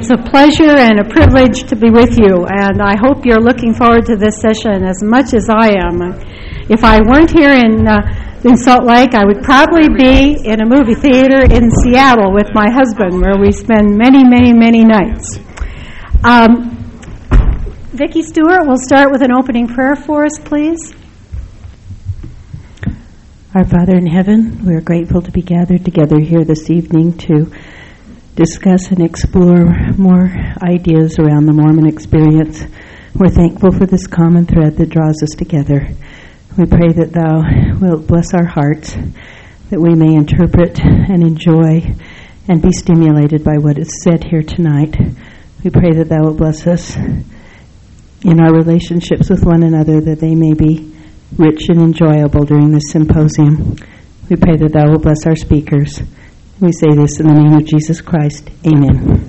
It's a pleasure and a privilege to be with you, and I hope you're looking forward to this session as much as I am. If I weren't here in Salt Lake, I would probably be in a movie theater in Seattle with my husband, where we spend many, many, many nights. Vicki Stewart will start with an opening prayer for us, please. Our Father in heaven, we are grateful to be gathered together here this evening to discuss and explore more ideas around the Mormon experience. We're thankful for this common thread that draws us together. We pray that Thou wilt bless our hearts, that we may interpret and enjoy and be stimulated by what is said here tonight. We pray that Thou wilt bless us in our relationships with one another, that they may be rich and enjoyable during this symposium. We pray that Thou wilt bless our speakers. We say this in the name of Jesus Christ. Amen.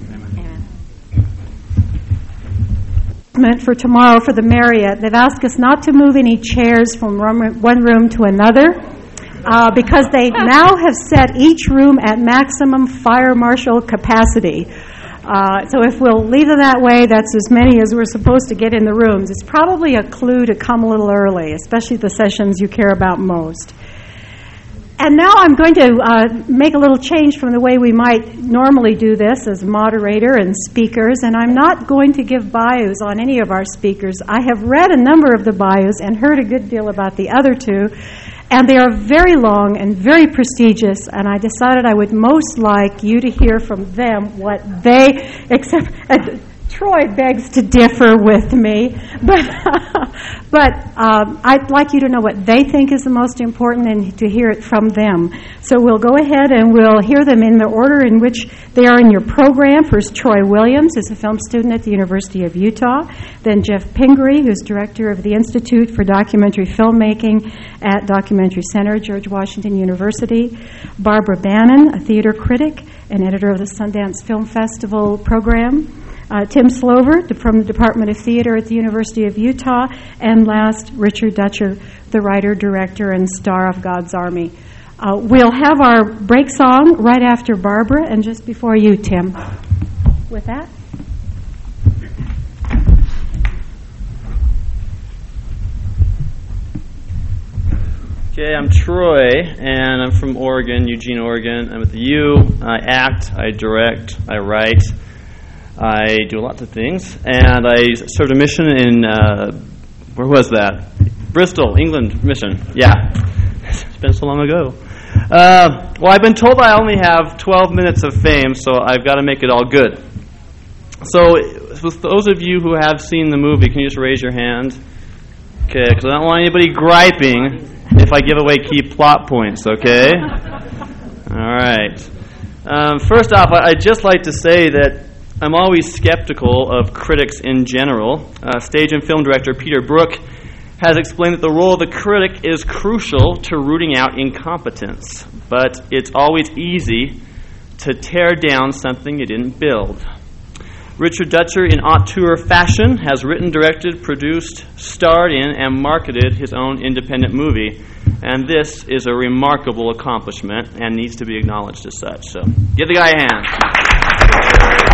For tomorrow for the Marriott, they've asked us not to move any chairs from one room to another because they now have set each room at maximum fire marshal capacity. So if we'll leave it that way, that's as many as we're supposed to get in the rooms. It's probably a clue to come a little early, especially the sessions you care about most. And now I'm going to make a little change from the way we might normally do this as moderator and speakers, and I'm not going to give bios on any of our speakers. I have read a number of the bios and heard a good deal about the other two, and they are very long and very prestigious, and I decided I would most like you to hear from them what they, except Troy begs to differ with me, but I'd like you to know what they think is the most important and to hear it from them. So we'll go ahead and we'll hear them in the order in which they are in your program. First, Troy Williams is a film student at the University of Utah. Then Jeff Pingree, who's director of the Institute for Documentary Filmmaking at Documentary Center, George Washington University. Barbara Bannon, a theater critic and editor of the Sundance Film Festival program. Tim Slover from the Department of Theater at the University of Utah, and last, Richard Dutcher, the writer, director, and star of God's Army. We'll have our break song right after Barbara and just before you, Tim. With that. Okay, I'm Troy, and I'm from Oregon, Eugene, Oregon. I'm with the U. I act, I direct, I write. I do lots of things, and I served a mission in, where was that? Bristol, England mission. Yeah, it's been so long ago. Well, I've been told I only have 12 minutes of fame, so I've got to make it all good. So, with those of you who have seen the movie, can you just raise your hand? Okay, because I don't want anybody griping if I give away key plot points, okay? All right. First off, I'd just like to say that I'm always skeptical of critics in general. Stage and film director Peter Brook has explained that the role of the critic is crucial to rooting out incompetence, but it's always easy to tear down something you didn't build. Richard Dutcher, in auteur fashion, has written, directed, produced, starred in, and marketed his own independent movie, and this is a remarkable accomplishment and needs to be acknowledged as such. So, give the guy a hand.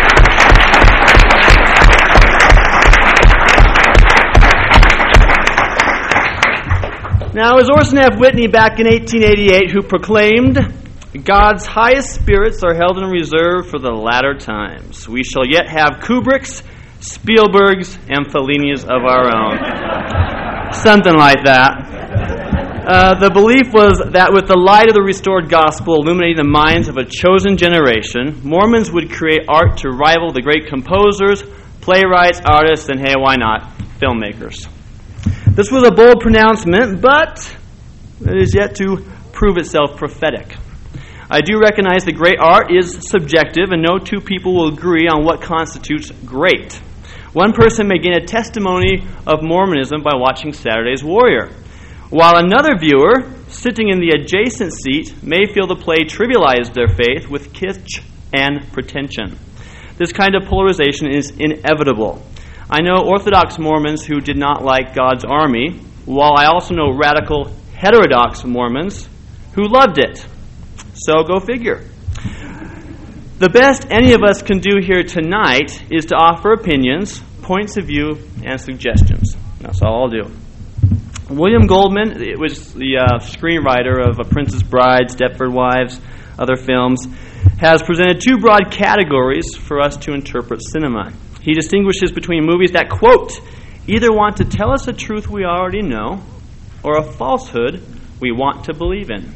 Now, it was Orson F. Whitney back in 1888 who proclaimed, "God's highest spirits are held in reserve for the latter times. We shall yet have Kubricks, Spielbergs, and Fellinis of our own." Something like that. The belief was that with the light of the restored gospel illuminating the minds of a chosen generation, Mormons would create art to rival the great composers, playwrights, artists, and hey, why not, filmmakers. This was a bold pronouncement, but it is yet to prove itself prophetic. I do recognize that great art is subjective, and no two people will agree on what constitutes great. One person may gain a testimony of Mormonism by watching Saturday's Warrior, while another viewer, sitting in the adjacent seat, may feel the play trivialized their faith with kitsch and pretension. This kind of polarization is inevitable. I know Orthodox Mormons who did not like God's Army, while I also know radical heterodox Mormons who loved it. So go figure. The best any of us can do here tonight is to offer opinions, points of view, and suggestions. That's all I'll do. William Goldman, it was the screenwriter of A Princess Bride, Stepford Wives, other films, has presented two broad categories for us to interpret cinema. He distinguishes between movies that, quote, either want to tell us a truth we already know or a falsehood we want to believe in.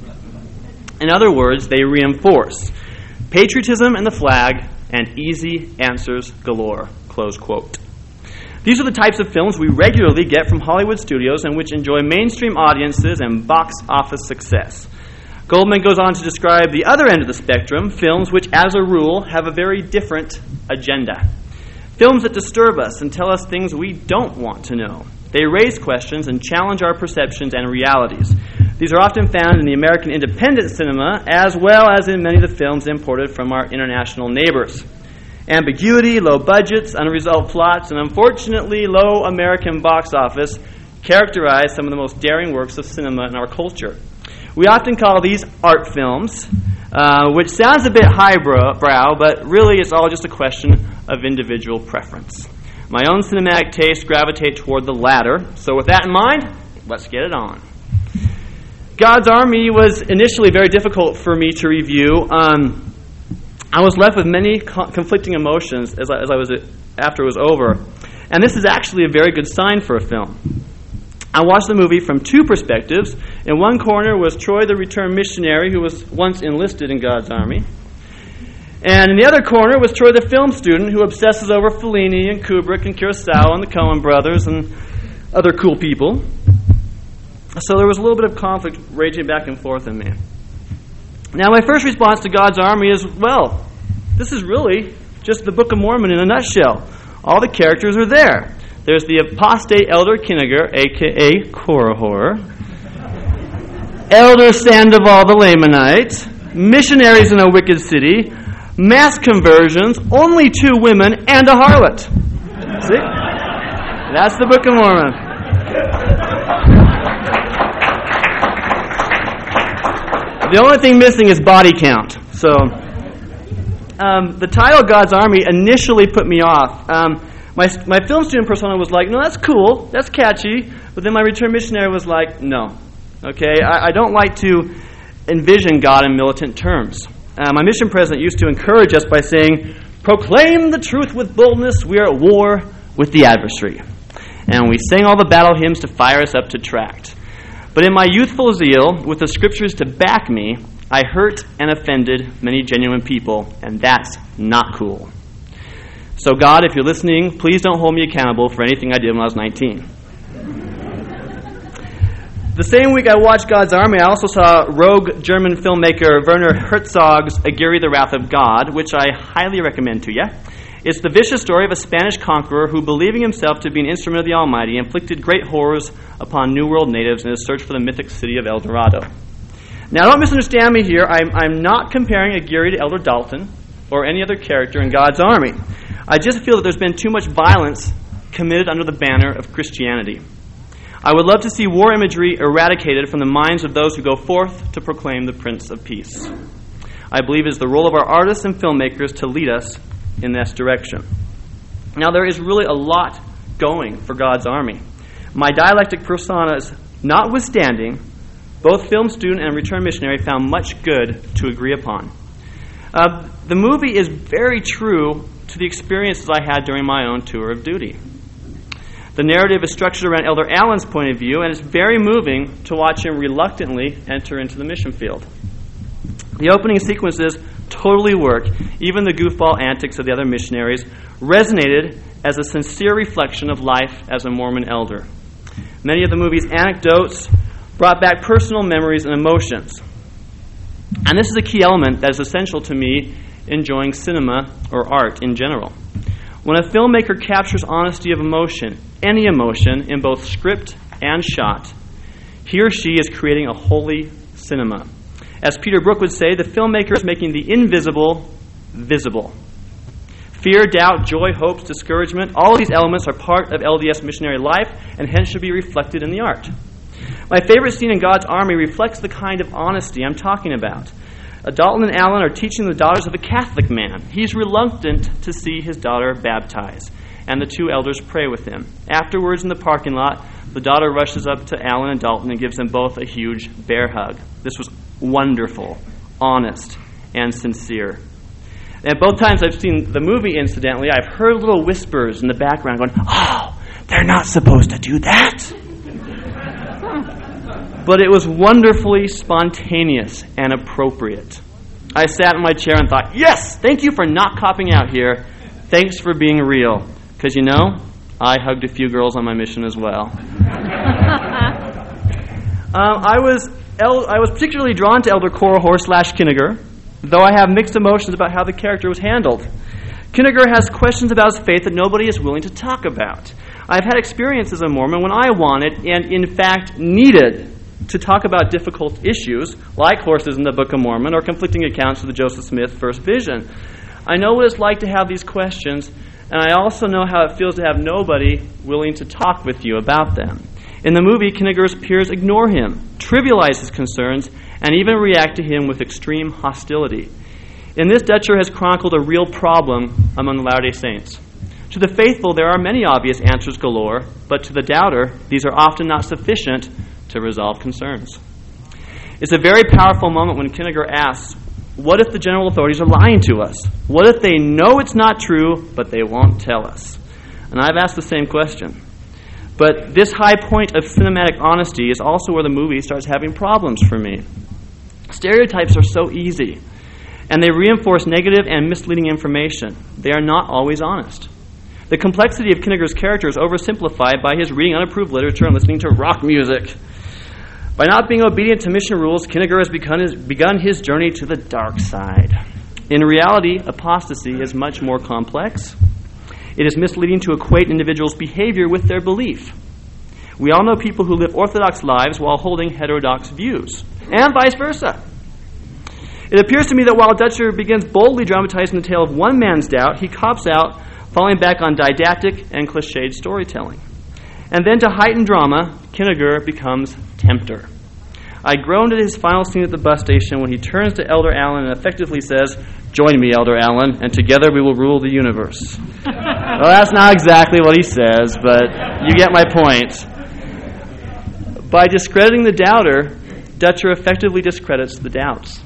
In other words, they reinforce patriotism and the flag and easy answers galore, close quote. These are the types of films we regularly get from Hollywood studios and which enjoy mainstream audiences and box office success. Goldman goes on to describe the other end of the spectrum, films which, as a rule, have a very different agenda. Films that disturb us and tell us things we don't want to know. They raise questions and challenge our perceptions and realities. These are often found in the American independent cinema as well as in many of the films imported from our international neighbors. Ambiguity, low budgets, unresolved plots, and unfortunately low American box office characterize some of the most daring works of cinema in our culture. We often call these art films, which sounds a bit highbrow, but really it's all just a question of individual preference. My own cinematic tastes gravitate toward the latter, so with that in mind, let's get it on. God's Army was initially very difficult for me to review. I was left with many conflicting emotions after it was over, and this is actually a very good sign for a film. I watched the movie from two perspectives. In one corner was Troy, the returned missionary who was once enlisted in God's Army. And in the other corner was Troy, the film student who obsesses over Fellini and Kubrick and Kurosawa and the Coen brothers and other cool people. So there was a little bit of conflict raging back and forth in me. Now my first response to God's Army is, well, this is really just the Book of Mormon in a nutshell. All the characters are there. There's the apostate Elder Kinniger, a.k.a. Korihor, Elder Sandoval the Lamanite, missionaries in a wicked city, mass conversions, only 2 women, and a harlot. See? That's the Book of Mormon. The only thing missing is body count. So, the title God's Army initially put me off. My film student persona was like, no, that's cool, that's catchy. But then my returned missionary was like, no. Okay, I don't like to envision God in militant terms. My mission president used to encourage us by saying, proclaim the truth with boldness, we are at war with the adversary. And we sang all the battle hymns to fire us up to tract. But in my youthful zeal, with the scriptures to back me, I hurt and offended many genuine people, and that's not cool. So God, if you're listening, please don't hold me accountable for anything I did when I was 19. The same week I watched God's Army, I also saw rogue German filmmaker Werner Herzog's Aguirre, the Wrath of God, which I highly recommend to you. It's the vicious story of a Spanish conqueror who, believing himself to be an instrument of the Almighty, inflicted great horrors upon New World natives in his search for the mythic city of El Dorado. Now, don't misunderstand me here. I'm not comparing Aguirre to Elder Dalton or any other character in God's Army. I just feel that there's been too much violence committed under the banner of Christianity. I would love to see war imagery eradicated from the minds of those who go forth to proclaim the Prince of Peace. I believe it is the role of our artists and filmmakers to lead us in this direction. Now, there is really a lot going for God's Army. My dialectic personas notwithstanding, both film student and returned missionary found much good to agree upon. The movie is very true to the experiences I had during my own tour of duty. The narrative is structured around Elder Allen's point of view, and it's very moving to watch him reluctantly enter into the mission field. The opening sequences totally work. Even the goofball antics of the other missionaries resonated as a sincere reflection of life as a Mormon elder. Many of the movie's anecdotes brought back personal memories and emotions. And this is a key element that is essential to me enjoying cinema or art in general. When a filmmaker captures honesty of emotion, any emotion, in both script and shot, he or she is creating a holy cinema. As Peter Brook would say, the filmmaker is making the invisible visible. Fear, doubt, joy, hopes, discouragement, all of these elements are part of LDS missionary life and hence should be reflected in the art. My favorite scene in God's Army reflects the kind of honesty I'm talking about. Dalton and Alan are teaching the daughters of a Catholic man. He's reluctant to see his daughter baptized, and the two elders pray with him. Afterwards, in the parking lot, the daughter rushes up to Alan and Dalton and gives them both a huge bear hug. This was wonderful, honest, and sincere. And both times I've seen the movie, incidentally, I've heard little whispers in the background going, "Oh, they're not supposed to do that." But it was wonderfully spontaneous and appropriate. I sat in my chair and thought, yes, thank you for not copping out here. Thanks for being real. Because, I hugged a few girls on my mission as well. I was particularly drawn to Elder Korihor / Kinniger, though I have mixed emotions about how the character was handled. Kinniger has questions about his faith that nobody is willing to talk about. I've had experience as a Mormon when I wanted, and in fact needed, to talk about difficult issues, like horses in the Book of Mormon or conflicting accounts of the Joseph Smith first vision. I know what it's like to have these questions, and I also know how it feels to have nobody willing to talk with you about them. In the movie, Kinniger's peers ignore him, trivialize his concerns, and even react to him with extreme hostility. In this, Dutcher has chronicled a real problem among the Latter-day Saints. To the faithful, there are many obvious answers galore, but to the doubter, these are often not sufficient to resolve concerns. It's a very powerful moment when Kinniger asks, what if the general authorities are lying to us? What if they know it's not true, but they won't tell us? And I've asked the same question. But this high point of cinematic honesty is also where the movie starts having problems for me. Stereotypes are so easy, and they reinforce negative and misleading information. They are not always honest. The complexity of Kinniger's character is oversimplified by his reading unapproved literature and listening to rock music. By not being obedient to mission rules, Kinniger has begun his journey to the dark side. In reality, apostasy is much more complex. It is misleading to equate individuals' behavior with their belief. We all know people who live orthodox lives while holding heterodox views, and vice versa. It appears to me that while Dutcher begins boldly dramatizing the tale of one man's doubt, he cops out, falling back on didactic and cliched storytelling. And then to heighten drama, Kinniger becomes tempter. I groaned at his final scene at the bus station when he turns to Elder Allen and effectively says, "Join me, Elder Allen, and together we will rule the universe." Well, that's not exactly what he says, but you get my point. By discrediting the doubter, Dutcher effectively discredits the doubts.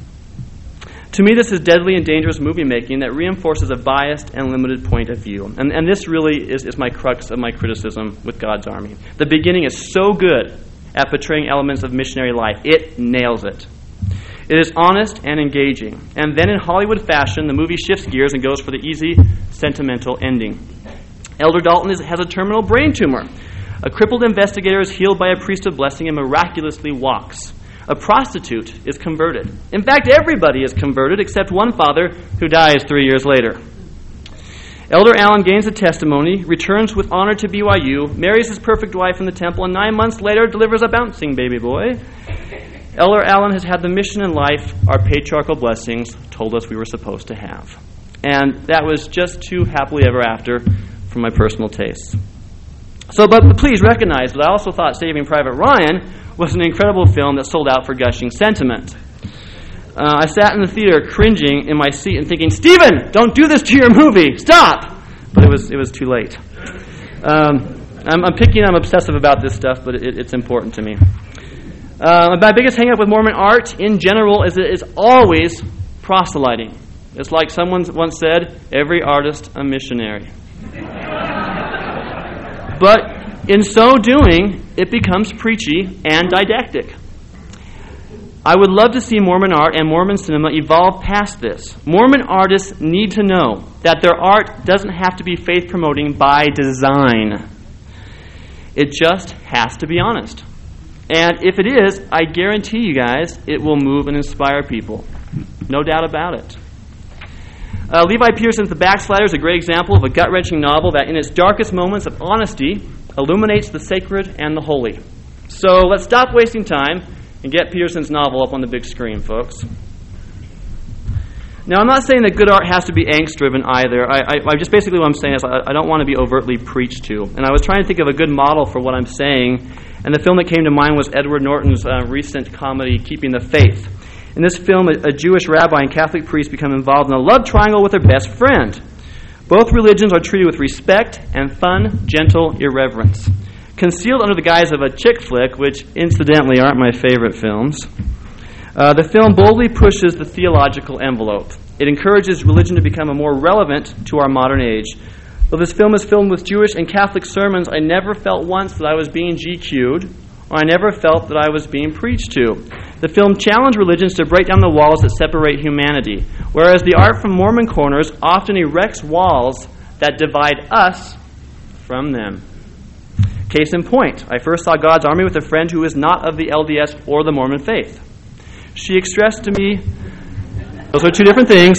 To me, this is deadly and dangerous movie making that reinforces a biased and limited point of view. And this really is my crux of my criticism with God's Army. The beginning is so good at portraying elements of missionary life. It nails it. It is honest and engaging. And then in Hollywood fashion, the movie shifts gears and goes for the easy, sentimental ending. Elder Dalton has a terminal brain tumor. A crippled investigator is healed by a priest of blessing and miraculously walks. A prostitute is converted. In fact, everybody is converted except one father who dies 3 years later. Elder Allen gains a testimony, returns with honor to BYU, marries his perfect wife in the temple, and 9 months later delivers a bouncing baby boy. Elder Allen has had the mission in life our patriarchal blessings told us we were supposed to have. And that was just too happily ever after for my personal tastes. But please recognize that I also thought Saving Private Ryan was an incredible film that sold out for gushing sentiment. I sat in the theater cringing in my seat and thinking, "Stephen, don't do this to your movie! Stop!" But it was too late. I'm obsessive about this stuff, but it's important to me. My biggest hang-up with Mormon art in general is it is always proselyting. It's like someone once said, every artist a missionary. But in so doing, it becomes preachy and didactic. I would love to see Mormon art and Mormon cinema evolve past this. Mormon artists need to know that their art doesn't have to be faith-promoting by design. It just has to be honest. And if it is, I guarantee you guys, it will move and inspire people. No doubt about it. Levi Peterson's The Backslider is a great example of a gut-wrenching novel that in its darkest moments of honesty illuminates the sacred and the holy. So let's stop wasting time and get Peterson's novel up on the big screen, folks. Now, I'm not saying that good art has to be angst-driven either. I just basically what I'm saying is I don't want to be overtly preached to. And I was trying to think of a good model for what I'm saying, and the film that came to mind was Edward Norton's recent comedy, Keeping the Faith. In this film, a Jewish rabbi and Catholic priest become involved in a love triangle with their best friend. Both religions are treated with respect and fun, gentle irreverence. Concealed under the guise of a chick flick, which incidentally aren't my favorite films, the film boldly pushes the theological envelope. It encourages religion to become more relevant to our modern age. Though this film is filmed with Jewish and Catholic sermons, I never felt once that I was being GQ'd, or I never felt that I was being preached to. The film challenged religions to break down the walls that separate humanity, whereas the art from Mormon Corners often erects walls that divide us from them. Case in point, I first saw God's Army with a friend who is not of the LDS or the Mormon faith. She expressed to me, those are two different things.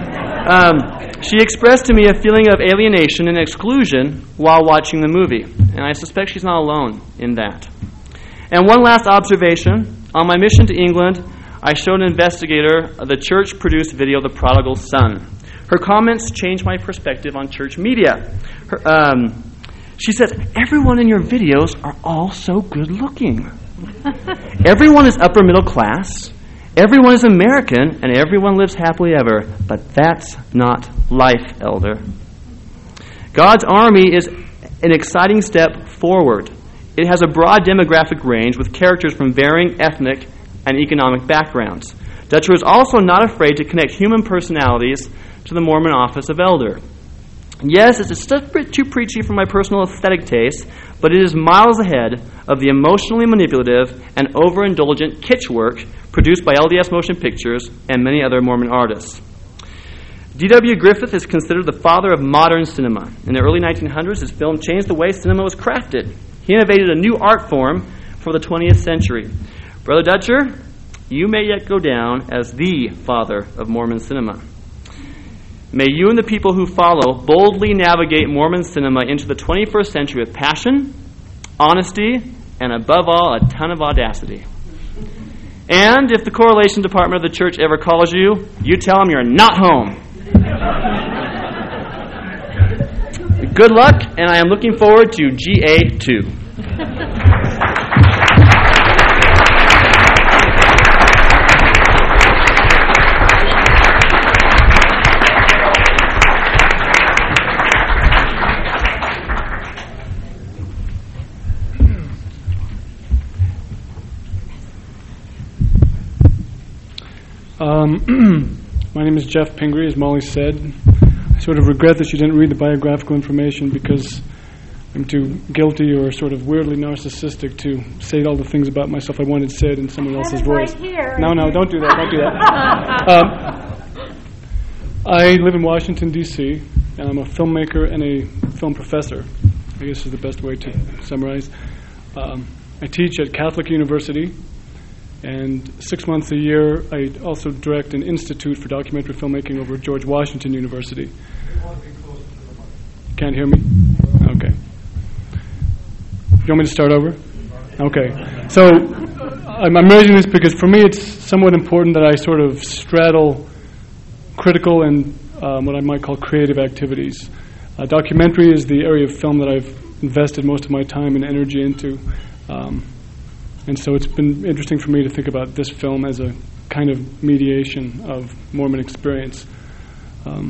She expressed to me a feeling of alienation and exclusion while watching the movie, and I suspect she's not alone in that. And one last observation. On my mission to England, I showed an investigator the church-produced video, The Prodigal Son. Her comments changed my perspective on church media. She said, "Everyone in your videos are all so good-looking. Everyone is upper middle class. Everyone is American, and everyone lives happily ever. But that's not life, Elder. God's Army is an exciting step forward. It has a broad demographic range with characters from varying ethnic and economic backgrounds. Dutcher is also not afraid to connect human personalities to the Mormon office of elder. Yes, it's a step too preachy for my personal aesthetic taste, but it is miles ahead of the emotionally manipulative and overindulgent kitsch work produced by LDS Motion Pictures and many other Mormon artists. D.W. Griffith is considered the father of modern cinema. In the early 1900s, his film changed the way cinema was crafted. He innovated a new art form for the 20th century. Brother Dutcher, you may yet go down as the father of Mormon cinema. May you and the people who follow boldly navigate Mormon cinema into the 21st century with passion, honesty, and above all, a ton of audacity. And if the correlation department of the church ever calls you, you tell them you're not home. Good luck, and I am looking forward to GA2. My name is Jeff Pingree, as Molly said. I sort of regret that she didn't read the biographical information because I'm too guilty or sort of weirdly narcissistic to say all the things about myself I wanted said in someone else's voice. Right here. No, don't do that. Don't do that. I live in Washington, D.C., and I'm a filmmaker and a film professor. I guess is the best way to summarize. I teach at Catholic University, and 6 months a year I also direct an institute for documentary filmmaking over at George Washington University. Can't hear me? Okay. You want me to start over? Okay. So I'm raising this because for me it's somewhat important that I sort of straddle critical and what I might call creative activities. Documentary is the area of film that I've invested most of my time and energy into. And so it's been interesting for me to think about this film as a kind of mediation of Mormon experience. I'll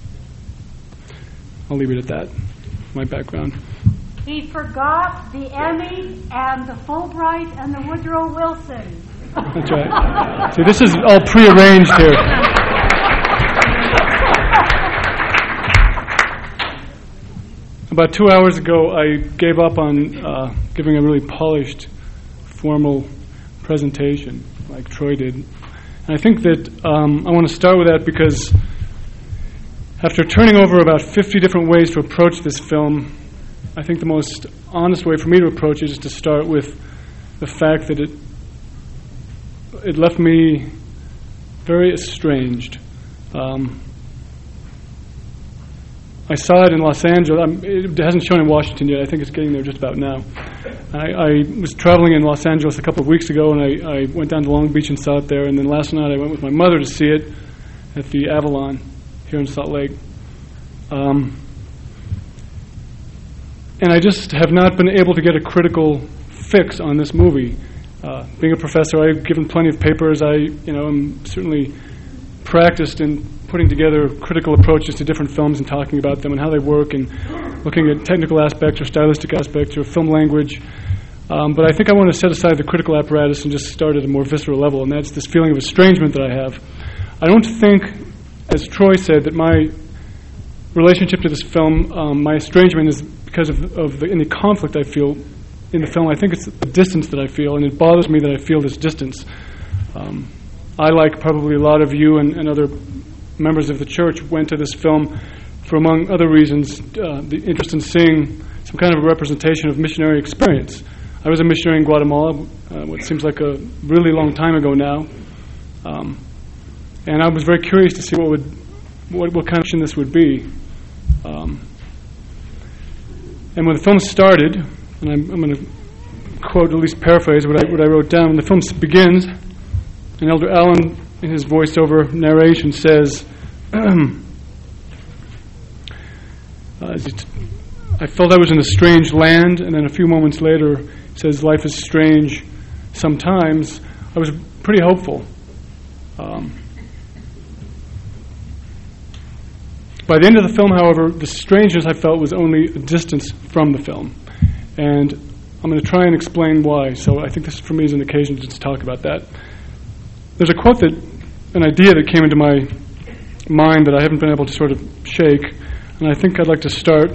leave it at that, my background. He forgot the Emmy and the Fulbright and the Woodrow Wilson. That's right. See, this is all prearranged here. About 2 hours ago, I gave up on giving a really polished, formal presentation like Troy did. And I think that I want to start with that because after turning over about 50 different ways to approach this film, I think the most honest way for me to approach it is to start with the fact that it left me very estranged. I saw it in Los Angeles. It hasn't shown in Washington yet. I think it's getting there just about now. I was traveling in Los Angeles a couple of weeks ago, and I went down to Long Beach and saw it there. And then last night I went with my mother to see it at the Avalon here in Salt Lake. And I just have not been able to get a critical fix on this movie. Being a professor, I've given plenty of papers. I'm certainly practiced in putting together critical approaches to different films and talking about them and how they work and looking at technical aspects or stylistic aspects or film language. But I think I want to set aside the critical apparatus and just start at a more visceral level, and that's this feeling of estrangement that I have. I don't think, as Troy said, that my relationship to this film, my estrangement is because of any conflict I feel in the film. I think it's the distance that I feel, and it bothers me that I feel this distance. I, like probably a lot of you and other members of the church, went to this film for, among other reasons, the interest in seeing some kind of a representation of missionary experience. I was a missionary in Guatemala, what seems like a really long time ago now, and I was very curious to see what kind of action this would be. And when the film started, and I'm going to quote, at least paraphrase what I wrote down. When the film begins, and Elder Allen, in his voiceover narration, says, I felt I was in a strange land, and then a few moments later, he says, life is strange sometimes. I was pretty hopeful. By the end of the film, however, the strangeness I felt was only a distance from the film. And I'm going to try and explain why. So I think this, for me, is an occasion to talk about that. There's a quote an idea that came into my mind that I haven't been able to sort of shake, and I think I'd like to start.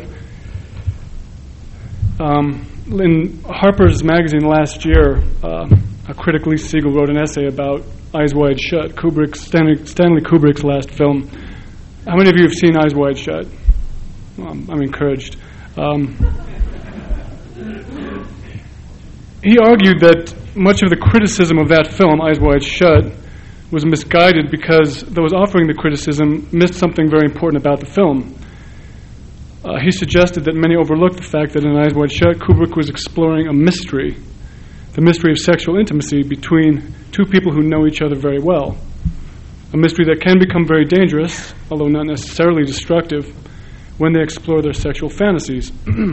In Harper's Magazine last year, a critic, Lee Siegel, wrote an essay about Eyes Wide Shut, Stanley Kubrick's last film. How many of you have seen Eyes Wide Shut? Well, I'm encouraged. He argued that much of the criticism of that film, Eyes Wide Shut, was misguided because those offering the criticism missed something very important about the film. He suggested that many overlooked the fact that in Eyes Wide Shut, Kubrick was exploring a mystery, the mystery of sexual intimacy between two people who know each other very well. A mystery that can become very dangerous, although not necessarily destructive, when they explore their sexual fantasies.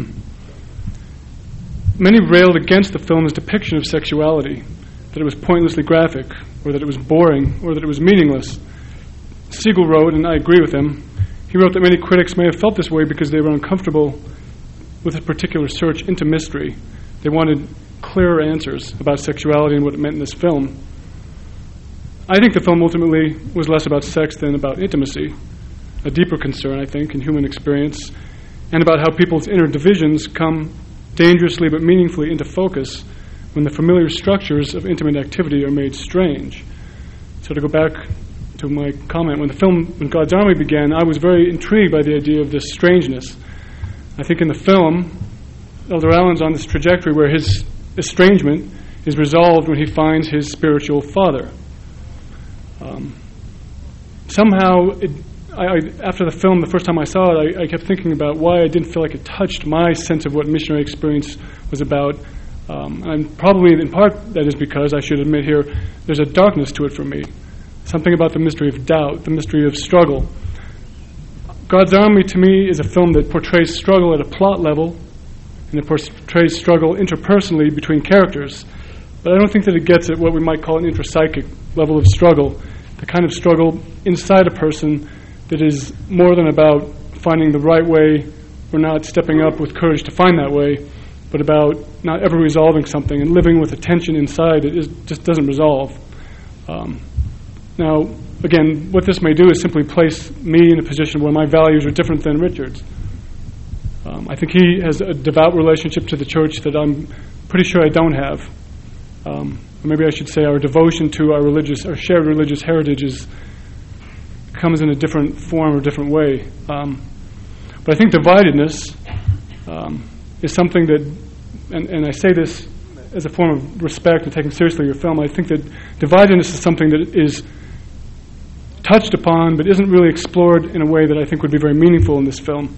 Many railed against the film's depiction of sexuality, that it was pointlessly graphic, or that it was boring, or that it was meaningless. Siegel wrote, and I agree with him, he wrote that many critics may have felt this way because they were uncomfortable with a particular search into mystery. They wanted clearer answers about sexuality and what it meant in this film. I think the film ultimately was less about sex than about intimacy, a deeper concern, I think, in human experience, and about how people's inner divisions come dangerously but meaningfully into focus when the familiar structures of intimate activity are made strange. So to go back to my comment, when God's Army began, I was very intrigued by the idea of this strangeness. I think in the film, Elder Allen's on this trajectory where his estrangement is resolved when he finds his spiritual father. Somehow, after the film, the first time I saw it, I kept thinking about why I didn't feel like it touched my sense of what missionary experience was about. And probably, in part, that is because, I should admit here, there's a darkness to it for me. Something about the mystery of doubt, the mystery of struggle. God's Army, to me, is a film that portrays struggle at a plot level, and it portrays struggle interpersonally between characters. But I don't think that it gets at what we might call an intrapsychic level of struggle, the kind of struggle inside a person that is more than about finding the right way or not stepping up with courage to find that way, but about not ever resolving something and living with a tension inside that just doesn't resolve. Now, again, what this may do is simply place me in a position where my values are different than Richard's. I think he has a devout relationship to the church that I'm pretty sure I don't have. Or maybe I should say our devotion to our shared religious heritages comes in a different form or different way. But I think dividedness is something that, and I say this as a form of respect and taking seriously your film, I think that dividedness is something that is touched upon but isn't really explored in a way that I think would be very meaningful in this film.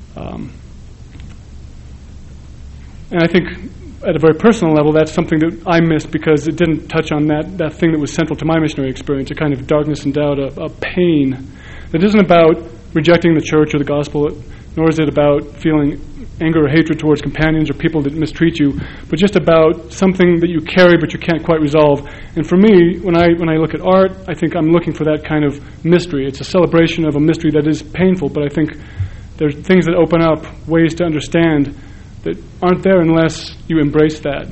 And I think at a very personal level, that's something that I missed because it didn't touch on that thing that was central to my missionary experience, a kind of darkness and doubt, a pain that isn't about rejecting the church or the gospel, nor is it about feeling anger or hatred towards companions or people that mistreat you, but just about something that you carry but you can't quite resolve. And for me, when I look at art, I think I'm looking for that kind of mystery. It's a celebration of a mystery that is painful, but I think there's things that open up ways to understand that aren't there unless you embrace that.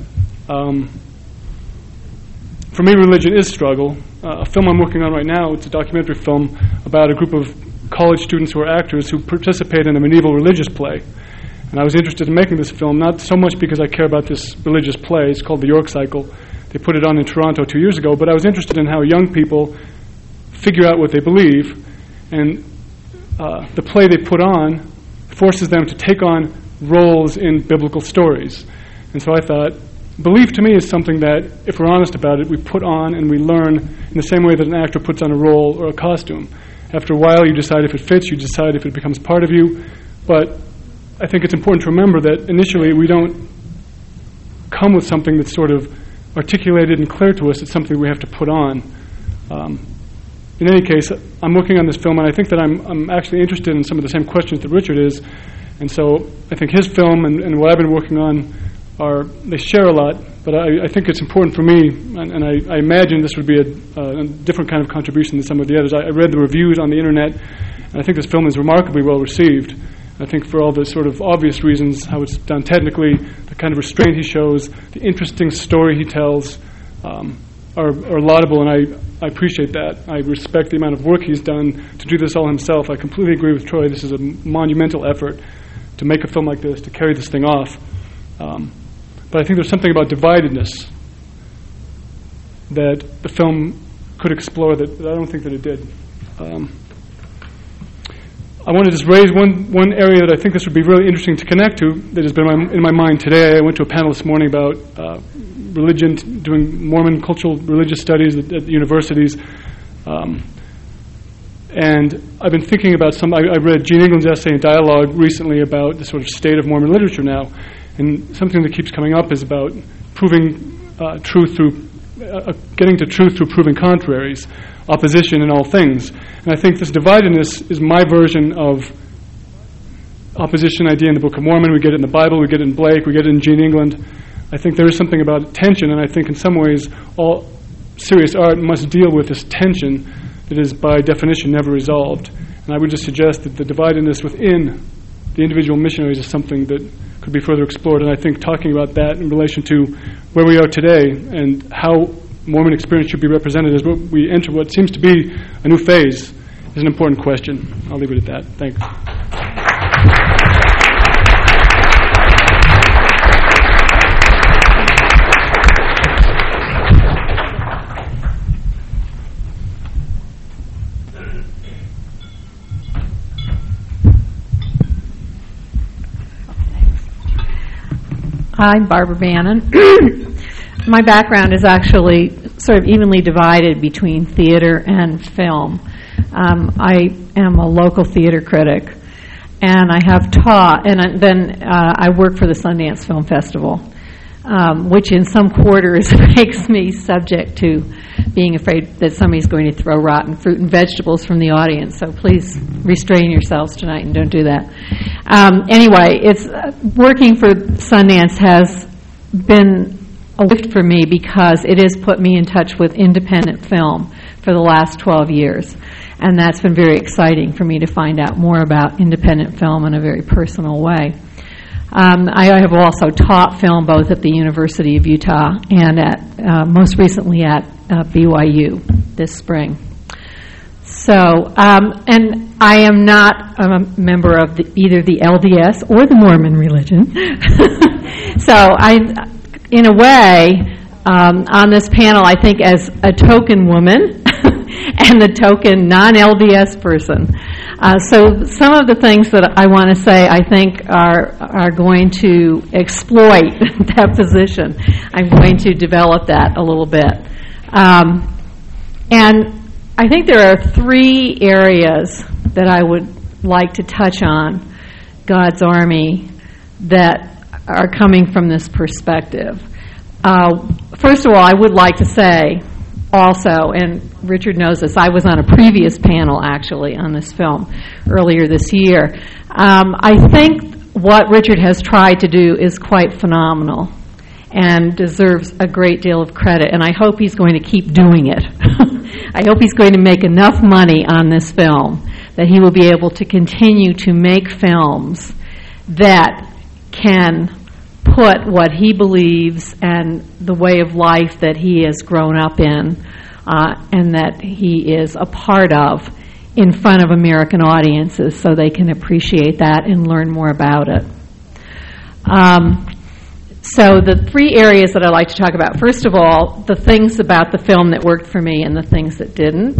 For me, religion is struggle. A film I'm working on right now, it's a documentary film about a group of college students who are actors who participate in a medieval religious play. And I was interested in making this film, not so much because I care about this religious play. It's called The York Cycle. They put it on in Toronto 2 years ago, but I was interested in how young people figure out what they believe, and the play they put on forces them to take on roles in biblical stories. And so I thought, belief to me is something that, if we're honest about it, we put on and we learn in the same way that an actor puts on a role or a costume. After a while, you decide if it fits, you decide if it becomes part of you. But I think it's important to remember that initially we don't come with something that's sort of articulated and clear to us. It's something we have to put on. In any case, I'm working on this film, and I think that I'm actually interested in some of the same questions that Richard is. And so I think his film and what I've been working on they share a lot, but I think it's important for me, and I imagine this would be a different kind of contribution than some of the others. I read the reviews on the internet, and I think this film is remarkably well received. I think for all the sort of obvious reasons, how it's done technically, the kind of restraint he shows, the interesting story he tells are laudable, and I appreciate that. I respect the amount of work he's done to do this all himself. I completely agree with Troy. This is a monumental effort to make a film like this, to carry this thing off. But I think there's something about dividedness that the film could explore that I don't think that it did. I want to just raise one area that I think this would be really interesting to connect to that has been in my mind today. I went to a panel this morning about religion, doing Mormon cultural religious studies at universities. And I've been thinking about I read Gene England's essay in Dialogue recently about the sort of state of Mormon literature now. And something that keeps coming up is about proving truth through, getting to truth through proving contraries, opposition in all things. And I think this dividedness is my version of opposition idea in the Book of Mormon. We get it in the Bible, we get it in Blake, we get it in Gene England. I think there is something about tension, and I think in some ways all serious art must deal with this tension that is by definition never resolved. And I would just suggest that the dividedness within the individual missionaries is something that could be further explored, and I think talking about that in relation to where we are today and how Mormon experience should be represented as we enter what seems to be a new phase is an important question. I'll leave it at that. Thanks. I'm Barbara Bannon. My background is actually sort of evenly divided between theater and film. I am a local theater critic, and I have taught, and then I work for the Sundance Film Festival, which in some quarters makes me subject to being afraid that somebody's going to throw rotten fruit and vegetables from the audience. So please restrain yourselves tonight and don't do that. Anyway, it's working for Sundance has been a lift for me because it has put me in touch with independent film for the last 12 years. And that's been very exciting for me to find out more about independent film in a very personal way. I have also taught film both at the University of Utah and at most recently at BYU this spring. So, and I am not a member of either the LDS or the Mormon religion. So I, in a way, on this panel, I think as a token woman and the token non-LDS person. So some of the things that I want to say, I think, are going to exploit that position. I'm going to develop that a little bit. And I think there are three areas that I would like to touch on, God's Army, that are coming from this perspective. First of all, I would like to say also, and Richard knows this, I was on a previous panel actually on this film earlier this year. I think what Richard has tried to do is quite phenomenal and deserves a great deal of credit, and I hope he's going to keep doing it. I hope he's going to make enough money on this film that he will be able to continue to make films that can put what he believes and the way of life that he has grown up in and that he is a part of in front of American audiences so they can appreciate that and learn more about it. So the three areas that I'd like to talk about. First of all, the things about the film that worked for me and the things that didn't.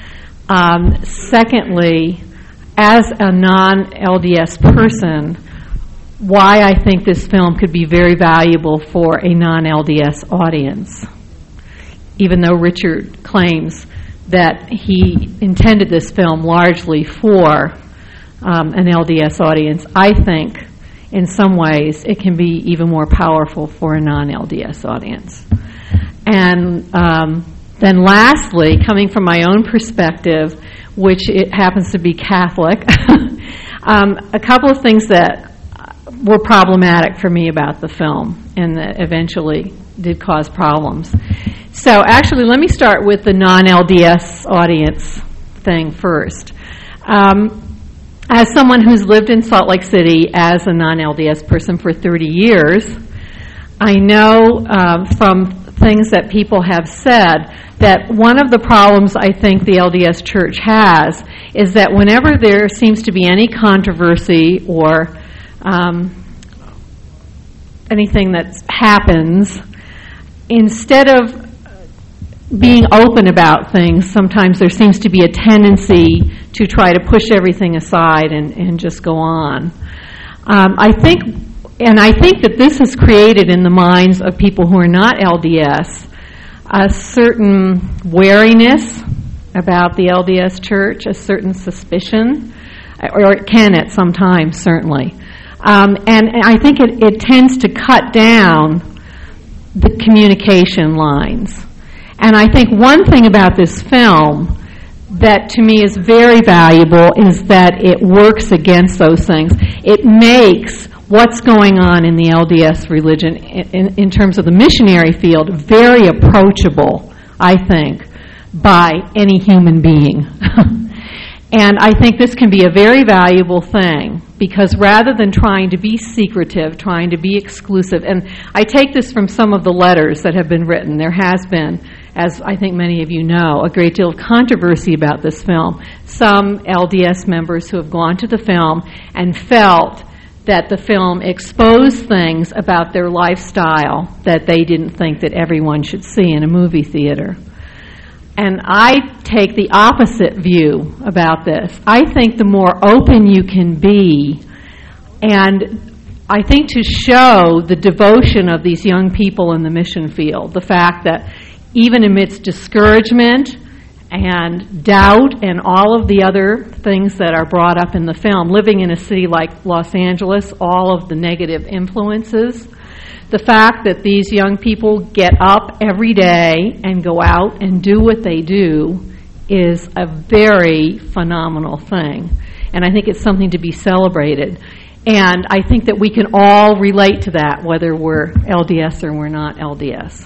Secondly, as a non-LDS person, why I think this film could be very valuable for a non-LDS audience. Even though Richard claims that he intended this film largely for an LDS audience, I think in some ways it can be even more powerful for a non-LDS audience. And then lastly, coming from my own perspective, which it happens to be Catholic, a couple of things that were problematic for me about the film and that eventually did cause problems. So actually, let me start with the non-LDS audience thing first. As someone who's lived in Salt Lake City as a non-LDS person for 30 years, I know from things that people have said that one of the problems I think the LDS Church has is that whenever there seems to be any controversy or anything that happens, instead of being open about things, sometimes there seems to be a tendency to try to push everything aside and just go on. I think that this has created in the minds of people who are not LDS a certain wariness about the LDS Church, a certain suspicion, or it can at some times, certainly. And I think it tends to cut down the communication lines. And I think one thing about this film that to me is very valuable is that it works against those things. It makes what's going on in the LDS religion in terms of the missionary field very approachable, I think, by any human being. And I think this can be a very valuable thing because rather than trying to be secretive, trying to be exclusive, and I take this from some of the letters that have been written. There has been, as I think many of you know, a great deal of controversy about this film. Some LDS members who have gone to the film and felt that the film exposed things about their lifestyle that they didn't think that everyone should see in a movie theater. And I take the opposite view about this. I think the more open you can be, and I think to show the devotion of these young people in the mission field, the fact that even amidst discouragement and doubt and all of the other things that are brought up in the film, living in a city like Los Angeles, all of the negative influences, the fact that these young people get up every day and go out and do what they do is a very phenomenal thing. And I think it's something to be celebrated. And I think that we can all relate to that, whether we're LDS or we're not LDS.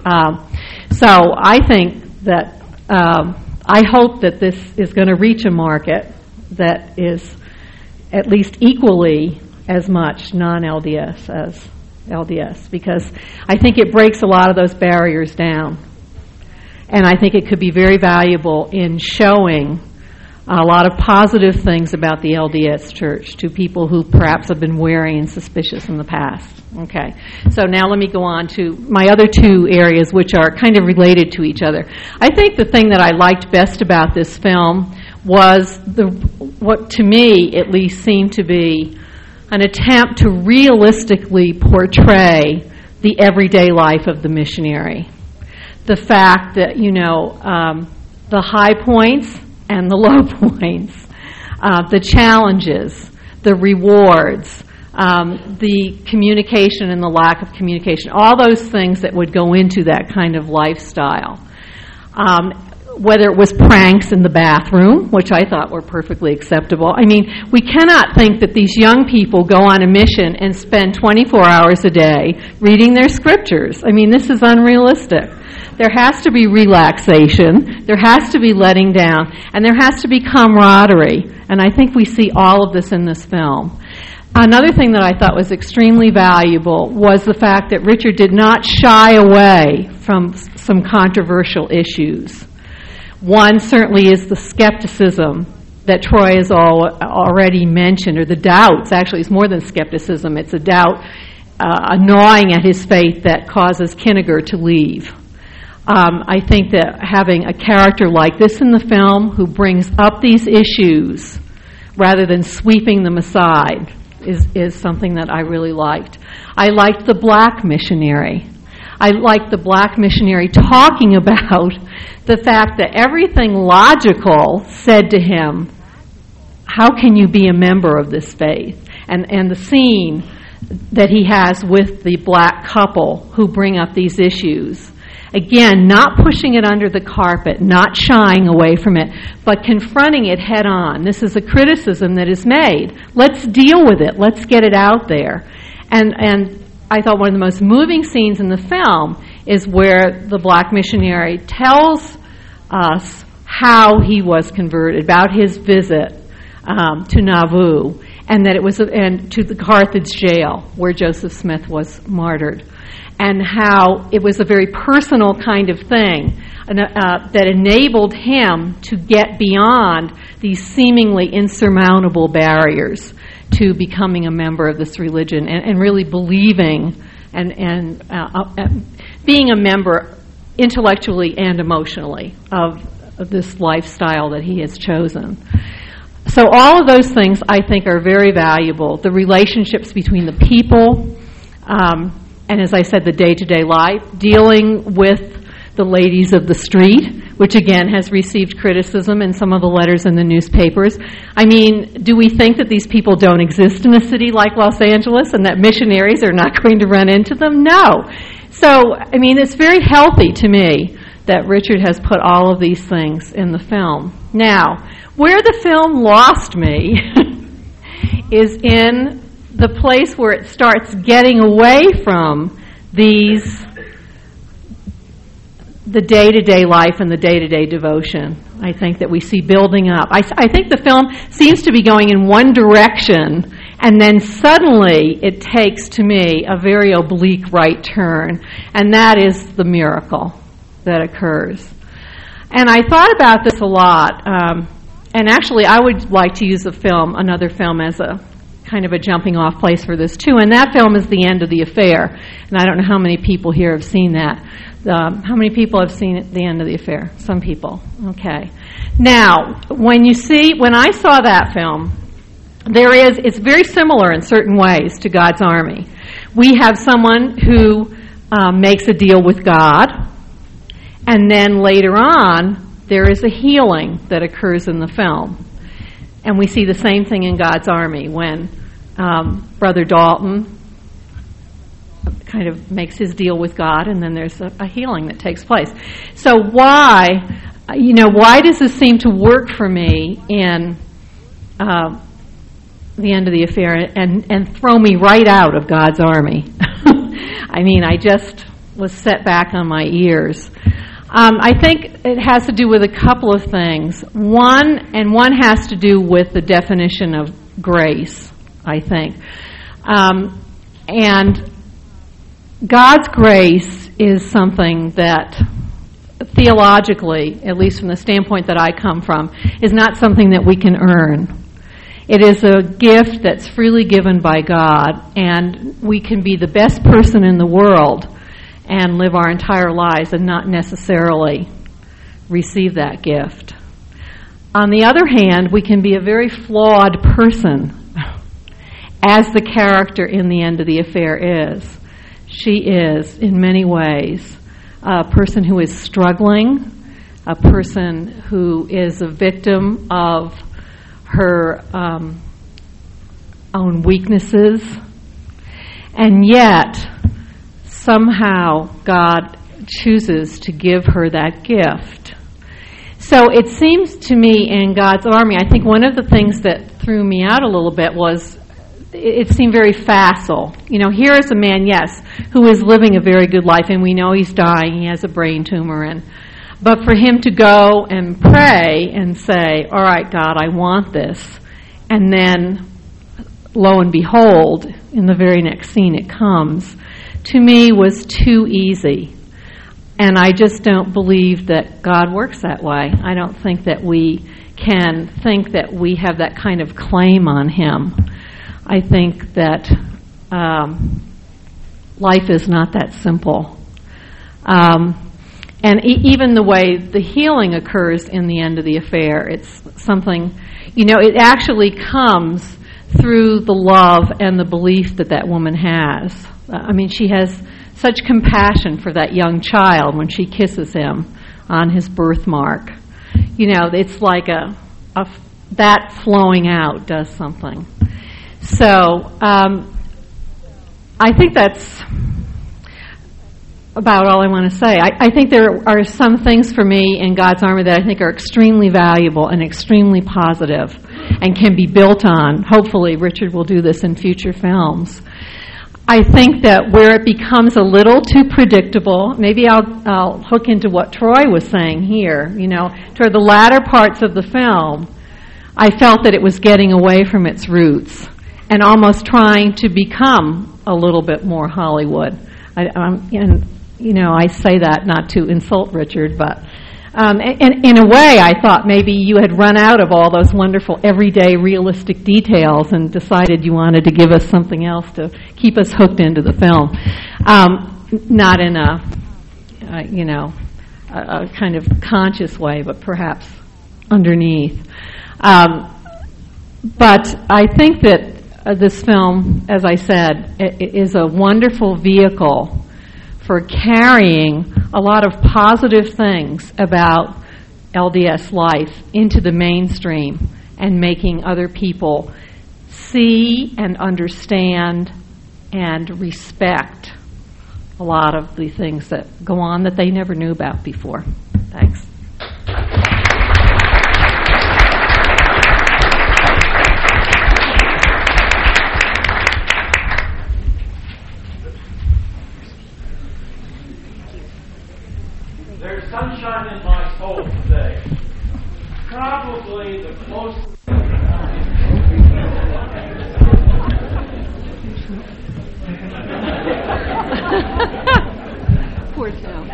So I think that I hope that this is going to reach a market that is at least equally as much non-LDS as LDS, because I think it breaks a lot of those barriers down. And I think it could be very valuable in showing a lot of positive things about the LDS Church to people who perhaps have been wary and suspicious in the past. Okay, so now let me go on to my other two areas, which are kind of related to each other. I think the thing that I liked best about this film was what to me at least seemed to be an attempt to realistically portray the everyday life of the missionary. The fact that, the high points and the low points, the challenges, the rewards, the communication and the lack of communication, all those things that would go into that kind of lifestyle. whether it was pranks in the bathroom, which I thought were perfectly acceptable. I mean, we cannot think that these young people go on a mission and spend 24 hours a day reading their scriptures. I mean, this is unrealistic. There has to be relaxation, there has to be letting down, and there has to be camaraderie. And I think we see all of this in this film. Another thing that I thought was extremely valuable was the fact that Richard did not shy away from some controversial issues. One certainly is the skepticism that Troy has already mentioned, or the doubts. Actually, it's more than skepticism. It's a doubt, a gnawing at his faith that causes Kinniger to leave. I think that having a character like this in the film who brings up these issues rather than sweeping them aside is something that I really liked. I liked the black missionary. I liked the black missionary talking about the fact that everything logical said to him, how can you be a member of this faith? And the scene that he has with the black couple who bring up these issues. Again, not pushing it under the carpet, not shying away from it, but confronting it head on. This is a criticism that is made. Let's deal with it. Let's get it out there. And I thought one of the most moving scenes in the film is where the black missionary tells us how he was converted, about his visit to Nauvoo, and that it was and to the Carthage jail where Joseph Smith was martyred, and how it was a very personal kind of thing that enabled him to get beyond these seemingly insurmountable barriers to becoming a member of this religion and really believing and being a member intellectually and emotionally of this lifestyle that he has chosen. So all of those things I think are very valuable. The relationships between the people, and as I said, the day-to-day life, dealing with the ladies of the street, which again has received criticism in some of the letters in the newspapers. I mean, do we think that these people don't exist in a city like Los Angeles and that missionaries are not going to run into them? No. So, I mean, it's very healthy to me that Richard has put all of these things in the film. Now, where the film lost me is in the place where it starts getting away from the day-to-day life and the day-to-day devotion, I think, that we see building up. I think the film seems to be going in one direction, and then suddenly it takes, to me, a very oblique right turn, and that is the miracle that occurs. And I thought about this a lot, and actually I would like to use another film as a kind of a jumping off place for this too, and that film is The End of the Affair, and I don't know how many people here have seen that. How many people have seen The End of the Affair? Some people. Okay. Now, when I saw that film, it's very similar in certain ways to God's Army. We have someone who makes a deal with God, and then later on, there is a healing that occurs in the film. And we see the same thing in God's Army when Brother Dalton kind of makes his deal with God, and then there's a healing that takes place. So why does this seem to work for me in The End of the Affair and throw me right out of God's Army? I mean, I just was set back on my ears. I think it has to do with a couple of things. One has to do with the definition of grace, I think. And God's grace is something that theologically, at least from the standpoint that I come from, is not something that we can earn. It is a gift that's freely given by God, and we can be the best person in the world and live our entire lives and not necessarily receive that gift. On the other hand, we can be a very flawed person, as the character in The End of the Affair is. She is, in many ways, a person who is struggling, a person who is a victim of her own weaknesses, and yet somehow God chooses to give her that gift. So it seems to me in God's Army, I think one of the things that threw me out a little bit was it seemed very facile. Here is a man, yes, who is living a very good life, and we know he's dying, he has a brain tumor, but for him to go and pray and say, all right, God, I want this, and then, lo and behold, in the very next scene it comes, to me was too easy. And I just don't believe that God works that way. I don't think that we can think that we have that kind of claim on Him. I think that life is not that simple. And even the way the healing occurs in the end of the affair, it's something, it actually comes through the love and the belief that woman has. She has such compassion for that young child when she kisses him on his birthmark. It's like that flowing out does something. So I think that's about all I want to say. I think there are some things for me in God's Army that I think are extremely valuable and extremely positive and can be built on. Hopefully Richard will do this in future films. I think that where it becomes a little too predictable, maybe I'll hook into what Troy was saying here, toward the latter parts of the film, I felt that it was getting away from its roots and almost trying to become a little bit more Hollywood. I say that not to insult Richard, but in a way I thought maybe you had run out of all those wonderful everyday realistic details and decided you wanted to give us something else to keep us hooked into the film. Not in a kind of conscious way, but perhaps underneath. But I think that this film, as I said, is a wonderful vehicle for carrying a lot of positive things about LDS life into the mainstream and making other people see and understand and respect a lot of the things that go on that they never knew about before. Thanks. There's sunshine in my soul today. Probably the closest. Poor Tim.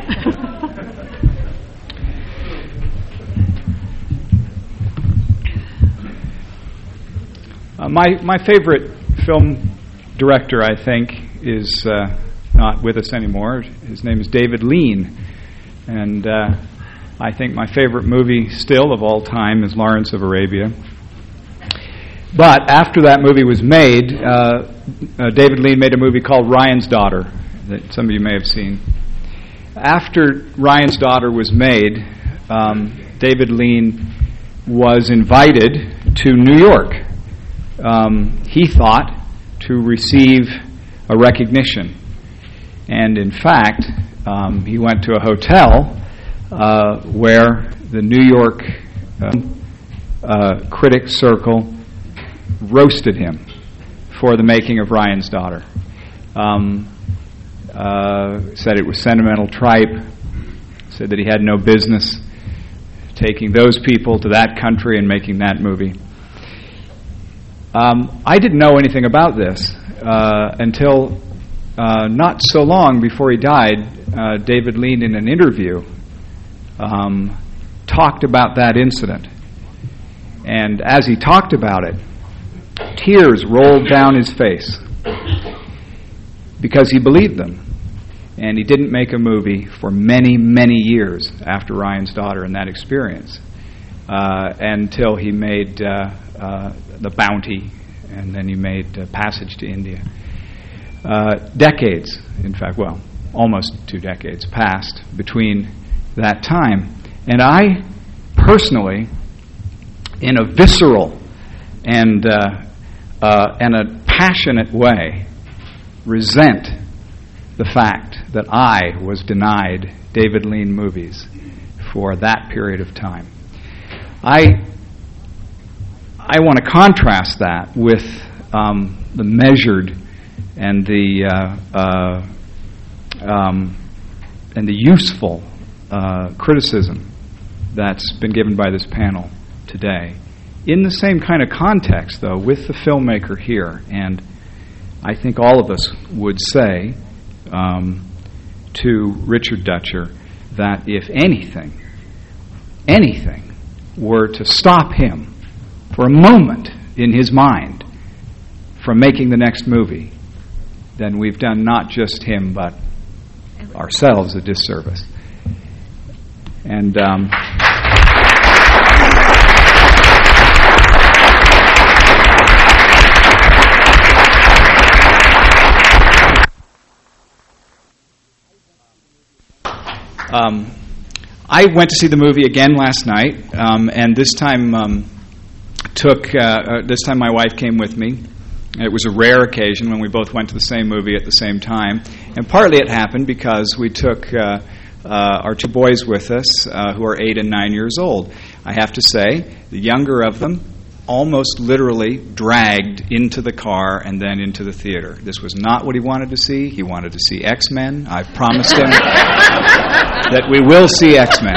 My favorite film director, I think, is not with us anymore. His name is David Lean. And I think my favorite movie still of all time is Lawrence of Arabia. But after that movie was made, David Lean made a movie called Ryan's Daughter that some of you may have seen. After Ryan's Daughter was made, David Lean was invited to New York. He thought to receive a recognition. And in fact, he went to a hotel where the New York Critics Circle roasted him for the making of Ryan's Daughter. Said it was sentimental tripe, said that he had no business taking those people to that country and making that movie. I didn't know anything about this until not so long before he died. David Lean, in an interview, talked about that incident. And as he talked about it, tears rolled down his face because he believed them. And he didn't make a movie for many, many years after Ryan's Daughter and that experience until he made The Bounty, and then he made Passage to India. Decades, in fact, well, almost 2 decades passed between that time. And I personally, in a visceral and a passionate way, resent the fact that I was denied David Lean movies for that period of time. I want to contrast that with the measured and the useful criticism that's been given by this panel today. In the same kind of context, though, with the filmmaker here, and I think all of us would say to Richard Dutcher that if anything were to stop him for a moment in his mind from making the next movie, then we've done not just him but ourselves a disservice. And I went to see the movie again last night, and this time this time my wife came with me. It was a rare occasion when we both went to the same movie at the same time, and partly it happened because we took our two boys with us, who are 8 and 9 years old. I have to say, the younger of them almost literally dragged into the car and then into the theater. This was not what he wanted to see. He wanted to see X-Men. I've promised him that we will see X-Men.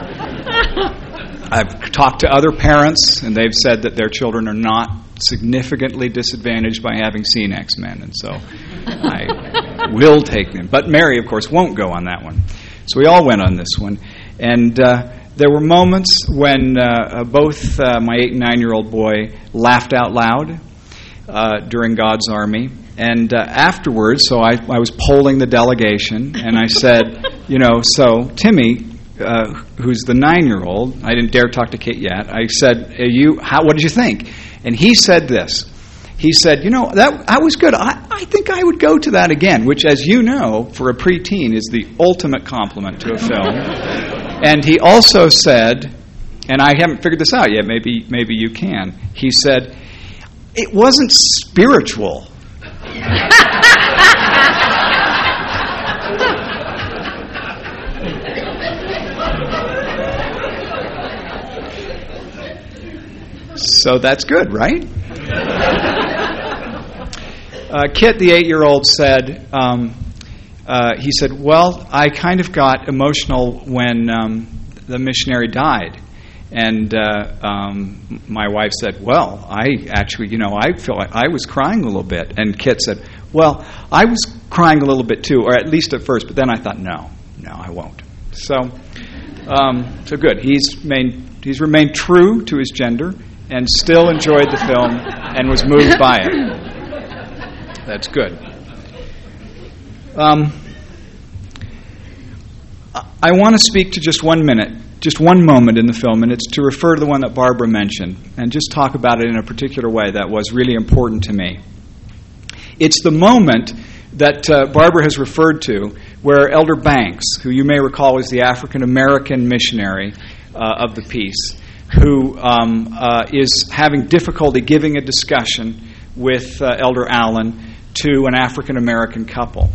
I've talked to other parents, and they've said that their children are not significantly disadvantaged by having seen X-Men, and so I will take them. But Mary, of course, won't go on that one. So we all went on this one. And there were moments when both my 8 and 9-year-old boy laughed out loud during God's Army. And afterwards, so I was polling the delegation, and I said, so Timmy, who's the 9-year-old, I didn't dare talk to Kit yet, I said, what did you think? And he said this. He said, that was good. I think I would go to that again, which, as you know, for a preteen is the ultimate compliment to a film. And he also said, and I haven't figured this out yet, maybe you can, he said, it wasn't spiritual. So that's good, right? Kit, the 8-year-old, said, he said, well, I kind of got emotional when the missionary died. And my wife said, well, I actually, I feel like I was crying a little bit. And Kit said, well, I was crying a little bit too, or at least at first, but then I thought, no, I won't. So good. He's remained true to his gender and still enjoyed the film and was moved by it. That's good. I want to speak to just 1 minute, just one moment in the film, and it's to refer to the one that Barbara mentioned and just talk about it in a particular way that was really important to me. It's the moment that Barbara has referred to where Elder Banks, who you may recall was the African-American missionary of the peace, who is having difficulty giving a discussion with Elder Allen to an African-American couple.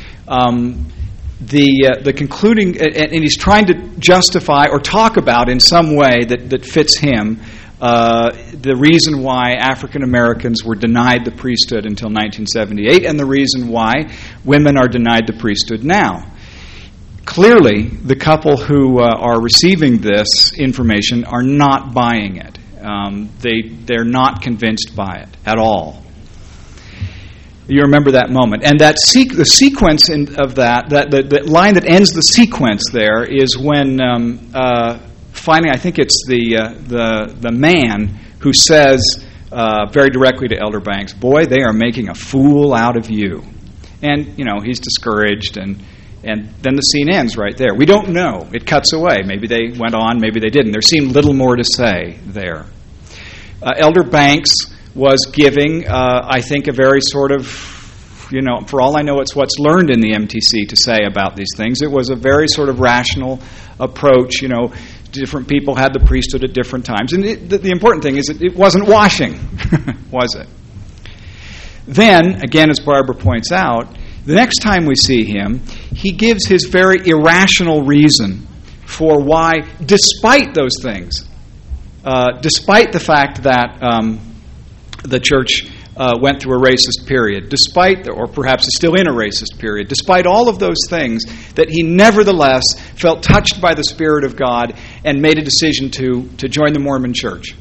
The concluding, and he's trying to justify or talk about in some way that fits him the reason why African Americans were denied the priesthood until 1978 and the reason why women are denied the priesthood now. Clearly, the couple who are receiving this information are not buying it. They're not convinced by it at all. You remember that moment. And that the sequence of that the line that ends the sequence there is when finally, I think it's the man who says very directly to Elder Banks, boy, they are making a fool out of you. And, he's discouraged, and then the scene ends right there. We don't know. It cuts away. Maybe they went on, maybe they didn't. There seemed little more to say there. Elder Banks was giving, I think, a very sort of, for all I know, it's what's learned in the MTC to say about these things. It was a very sort of rational approach. Different people had the priesthood at different times. And the important thing is that it wasn't washing, was it? Then, again, as Barbara points out, the next time we see him, he gives his very irrational reason for why, despite those things, despite the fact that the church went through a racist period, despite, or perhaps is still in a racist period, despite all of those things, that he nevertheless felt touched by the Spirit of God and made a decision to join the Mormon Church.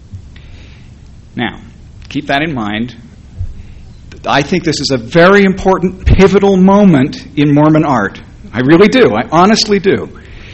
Now, keep that in mind. I think this is a very important, pivotal moment in Mormon art. I really do. I honestly do.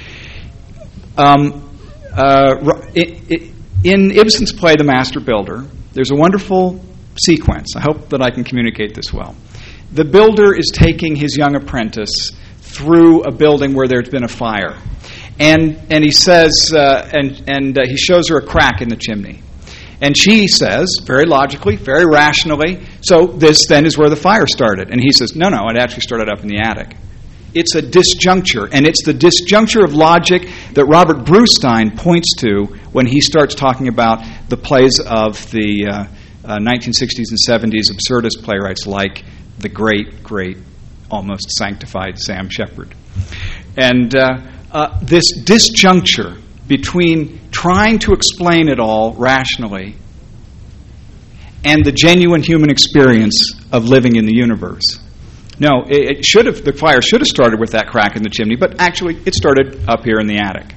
In Ibsen's play, The Master Builder, there's a wonderful sequence. I hope that I can communicate this well. The builder is taking his young apprentice through a building where there's been a fire. And he says, he shows her a crack in the chimney. And she says, very logically, very rationally, so this then is where the fire started. And he says, no, it actually started up in the attic. It's a disjuncture, and it's the disjuncture of logic that Robert Brustein points to when he starts talking about the plays of the 1960s and 70s absurdist playwrights like the great, almost sanctified Sam Shepard. And this disjuncture between trying to explain it all rationally and the genuine human experience of living in the universe. No, the fire should have started with that crack in the chimney, but actually it started up here in the attic.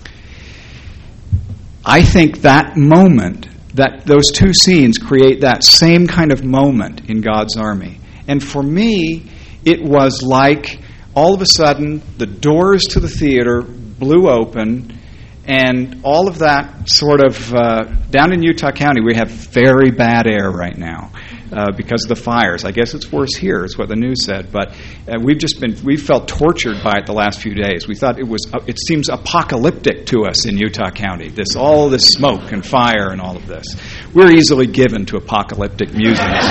I think that moment, that those two scenes create that same kind of moment in God's army. And for me, it was like all of a sudden the doors to the theater blew open, and all of that sort of, down in Utah County, we have very bad air right now because of the fires. I guess it's worse here, is what the news said. But we felt tortured by it the last few days. We thought it seems apocalyptic to us in Utah County, all this smoke and fire and all of this. We're easily given to apocalyptic musings.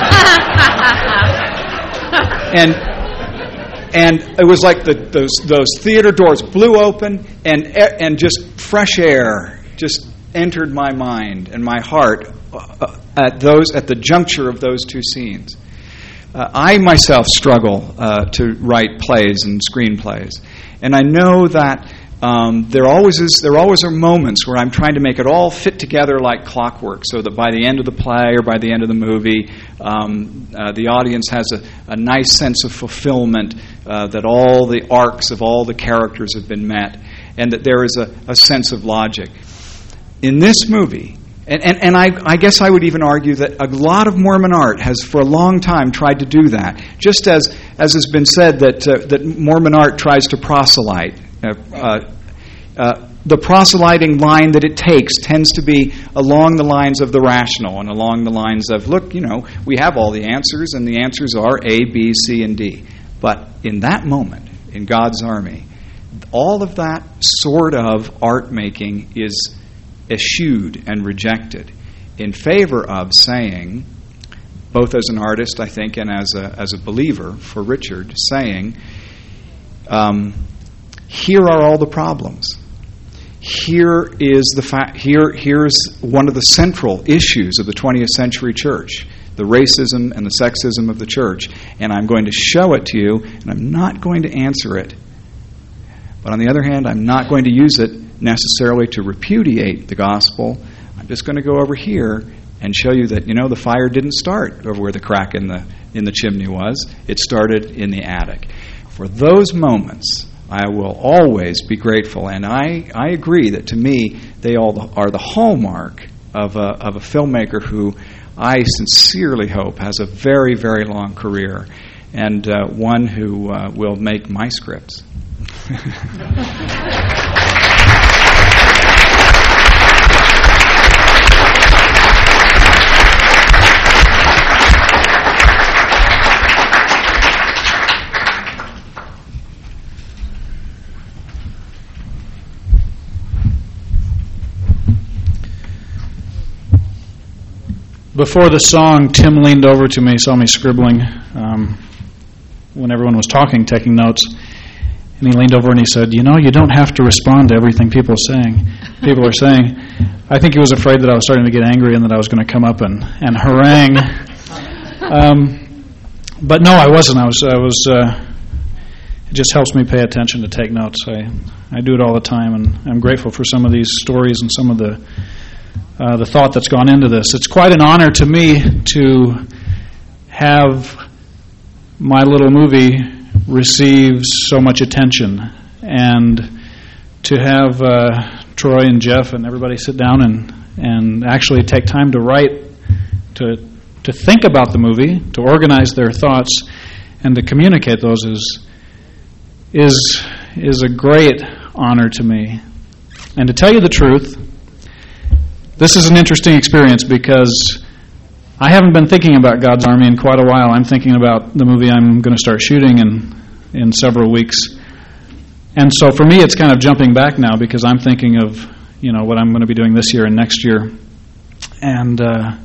And it was like those theater doors blew open, and just fresh air just entered my mind and my heart at the juncture of those two scenes. I myself struggle to write plays and screenplays, and I know that there always are moments where I'm trying to make it all fit together like clockwork, so that by the end of the play or by the end of the movie, the audience has a nice sense of fulfillment, that all the arcs of all the characters have been met, and that there is a sense of logic. In this movie, and I guess I would even argue that a lot of Mormon art has for a long time tried to do that, just as has been said that Mormon art tries to proselyte. The proselyting line that it takes tends to be along the lines of the rational and along the lines of, look, we have all the answers, and the answers are A, B, C, and D. But in that moment, in God's army, all of that sort of art making is eschewed and rejected in favor of saying, both as an artist, I think, and as a believer for Richard, saying, here are all the problems. Here is here's one of the central issues of the 20th century church, the racism and the sexism of the church, and I'm going to show it to you, and I'm not going to answer it. But on the other hand, I'm not going to use it necessarily to repudiate the gospel. I'm just going to go over here and show you that, the fire didn't start over where the crack in the chimney was. It started in the attic. For those moments, I will always be grateful, and I agree that to me they all are the hallmark of a filmmaker who I sincerely hope has a very, very long career, and one who will make my scripts. Before the song, Tim leaned over to me, saw me scribbling when everyone was talking, taking notes, and he leaned over and he said, you don't have to respond to everything people are saying. I think he was afraid that I was starting to get angry and that I was going to come up and harangue. But no, I wasn't. I was. It just helps me pay attention to take notes. I do it all the time, and I'm grateful for some of these stories and some of the the thought that's gone into this. It's quite an honor to me to have my little movie receive so much attention, and to have Troy and Jeff and everybody sit down and actually take time to write, to think about the movie, to organize their thoughts, and to communicate those is a great honor to me. And to tell you the truth, this is an interesting experience because I haven't been thinking about God's Army in quite a while. I'm thinking about the movie I'm going to start shooting in several weeks. And so for me, it's kind of jumping back now because I'm thinking of, what I'm going to be doing this year and next year. And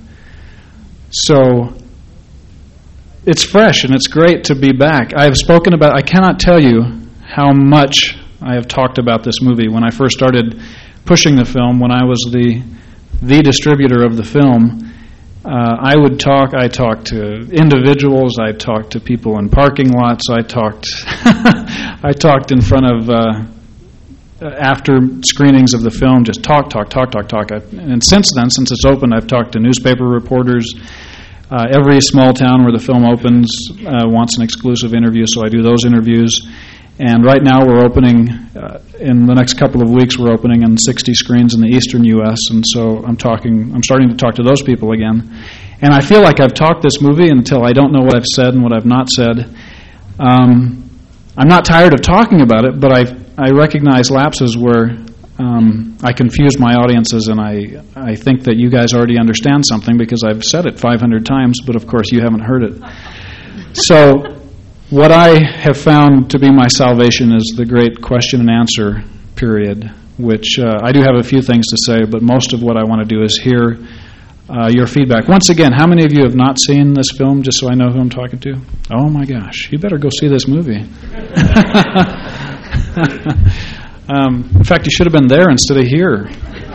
so it's fresh and it's great to be back. I cannot tell you how much I have talked about this movie. When I first started pushing the film, when I was the distributor of the film, I talked to individuals, I talked to people in parking lots, I talked in front of, after screenings of the film, just talk. And since it's opened, I've talked to newspaper reporters. Every small town where the film opens wants an exclusive interview, so I do those interviews. And right now we're opening, in the next couple of weeks, we're opening in 60 screens in the eastern U.S., and so I'm starting to talk to those people again. And I feel like I've talked this movie until I don't know what I've said and what I've not said. I'm not tired of talking about it, but I recognize lapses where I confuse my audiences, and I think that you guys already understand something because I've said it 500 times, but of course you haven't heard it. So what I have found to be my salvation is the great question and answer period, which I do have a few things to say, but most of what I want to do is hear your feedback. Once again, how many of you have not seen this film, just so I know who I'm talking to? Oh my gosh, you better go see this movie. In fact, you should have been there instead of here.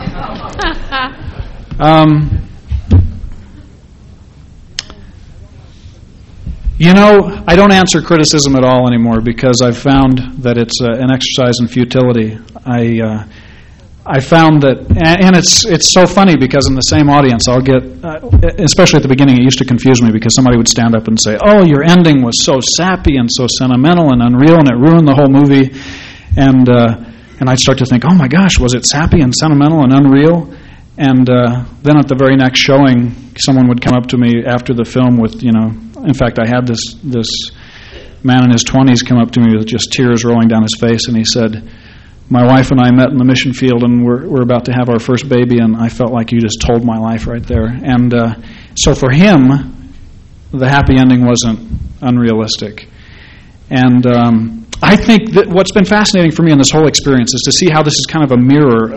I don't answer criticism at all anymore because I've found that it's an exercise in futility. I found that, and it's so funny because in the same audience I'll get, especially at the beginning, it used to confuse me because somebody would stand up and say, "Oh, your ending was so sappy and so sentimental and unreal, and it ruined the whole movie," and I'd start to think, "Oh my gosh, was it sappy and sentimental and unreal?" And then at the very next showing, someone would come up to me after the film with, in fact, I had this man in his 20s come up to me with just tears rolling down his face, and he said, "My wife and I met in the mission field, and we're about to have our first baby, and I felt like you just told my life right there." And so for him, the happy ending wasn't unrealistic. And I think that what's been fascinating for me in this whole experience is to see how this is kind of a mirror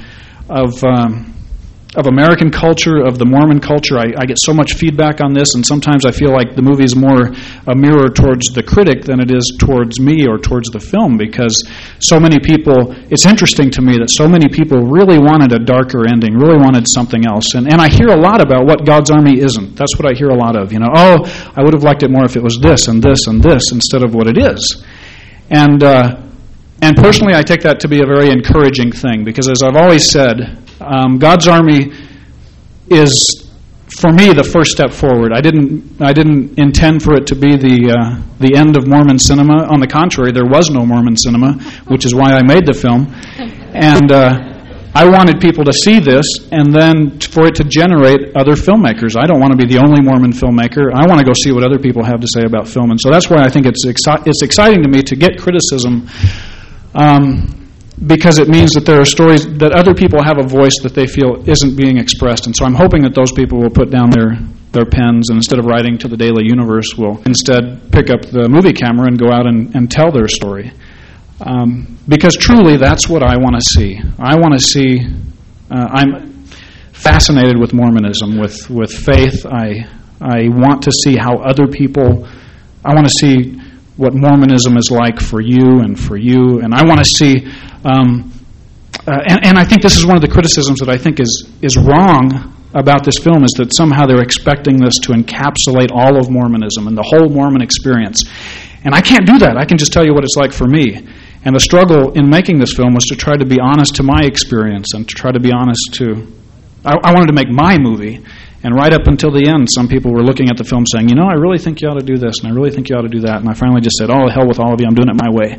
of American culture, of the Mormon culture. I get so much feedback on this, and sometimes I feel like the movie is more a mirror towards the critic than it is towards me or towards the film, because so many people, it's interesting to me that so many people really wanted a darker ending, really wanted something else. And I hear a lot about what God's Army isn't. That's what I hear a lot of. Oh, I would have liked it more if it was this and this and this instead of what it is. And personally, I take that to be a very encouraging thing, because as I've always said, God's Army is, for me, the first step forward. I didn't intend for it to be the end of Mormon cinema. On the contrary, there was no Mormon cinema, which is why I made the film. And I wanted people to see this, and then for it to generate other filmmakers. I don't want to be the only Mormon filmmaker. I want to go see what other people have to say about film. And so that's why I think it's exciting to me to get criticism, because it means that there are stories that other people have a voice that they feel isn't being expressed. And so I'm hoping that those people will put down their pens, and instead of writing to the Daily Universe, will instead pick up the movie camera and go out and tell their story. Because truly, that's what I want to see. I want to see, I'm fascinated with Mormonism, with faith. I want to see how other people, I want to see what Mormonism is like for you, and I want to see, and I think this is one of the criticisms that I think is wrong about this film, is that somehow they're expecting this to encapsulate all of Mormonism and the whole Mormon experience. And I can't do that. I can just tell you what it's like for me. And the struggle in making this film was to try to be honest to my experience and to try to be honest to I wanted to make my movie. And right up until the end, some people were looking at the film saying, I really think you ought to do this, and I really think you ought to do that. And I finally just said, oh, hell with all of you, I'm doing it my way.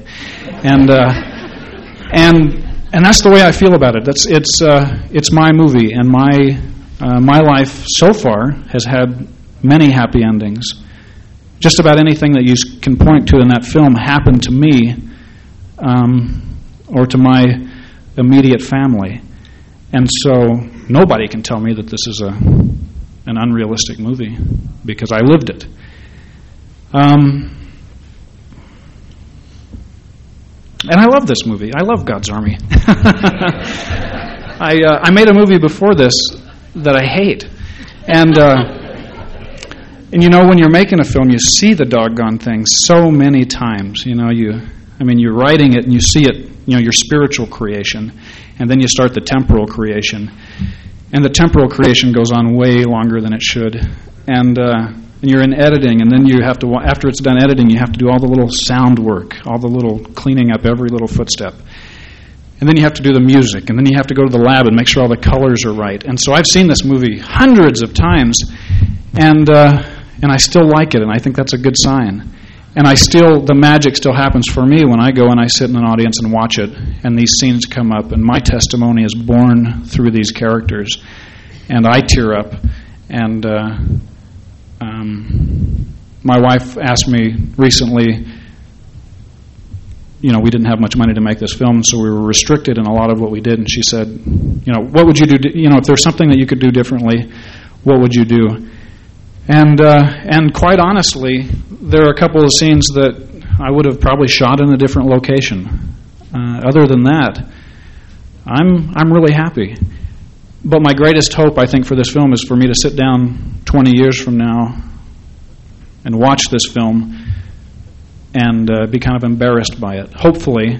And that's the way I feel about it. It's my movie, and my life so far has had many happy endings. Just about anything that you can point to in that film happened to me or to my immediate family. And so nobody can tell me that this is an unrealistic movie because I lived it. And I love this movie. I love God's Army. I made a movie before this that I hate. And when you're making a film, you see the doggone thing so many times. You're writing it and you see it, your spiritual creation. And then you start the temporal creation. And the temporal creation goes on way longer than it should. And you're in editing, and then you have to, after it's done editing, you have to do all the little sound work, all the little cleaning up every little footstep. And then you have to do the music, and then you have to go to the lab and make sure all the colors are right. And so I've seen this movie hundreds of times, and I still like it, and I think that's a good sign. And the magic still happens for me when I go and I sit in an audience and watch it, and these scenes come up, and my testimony is born through these characters, and I tear up. And my wife asked me recently, we didn't have much money to make this film, so we were restricted in a lot of what we did, and she said, what would you do, if there's something that you could do differently, what would you do? And quite honestly, there are a couple of scenes that I would have probably shot in a different location. Other than that, I'm really happy. But my greatest hope, I think, for this film is for me to sit down 20 years from now and watch this film and be kind of embarrassed by it. Hopefully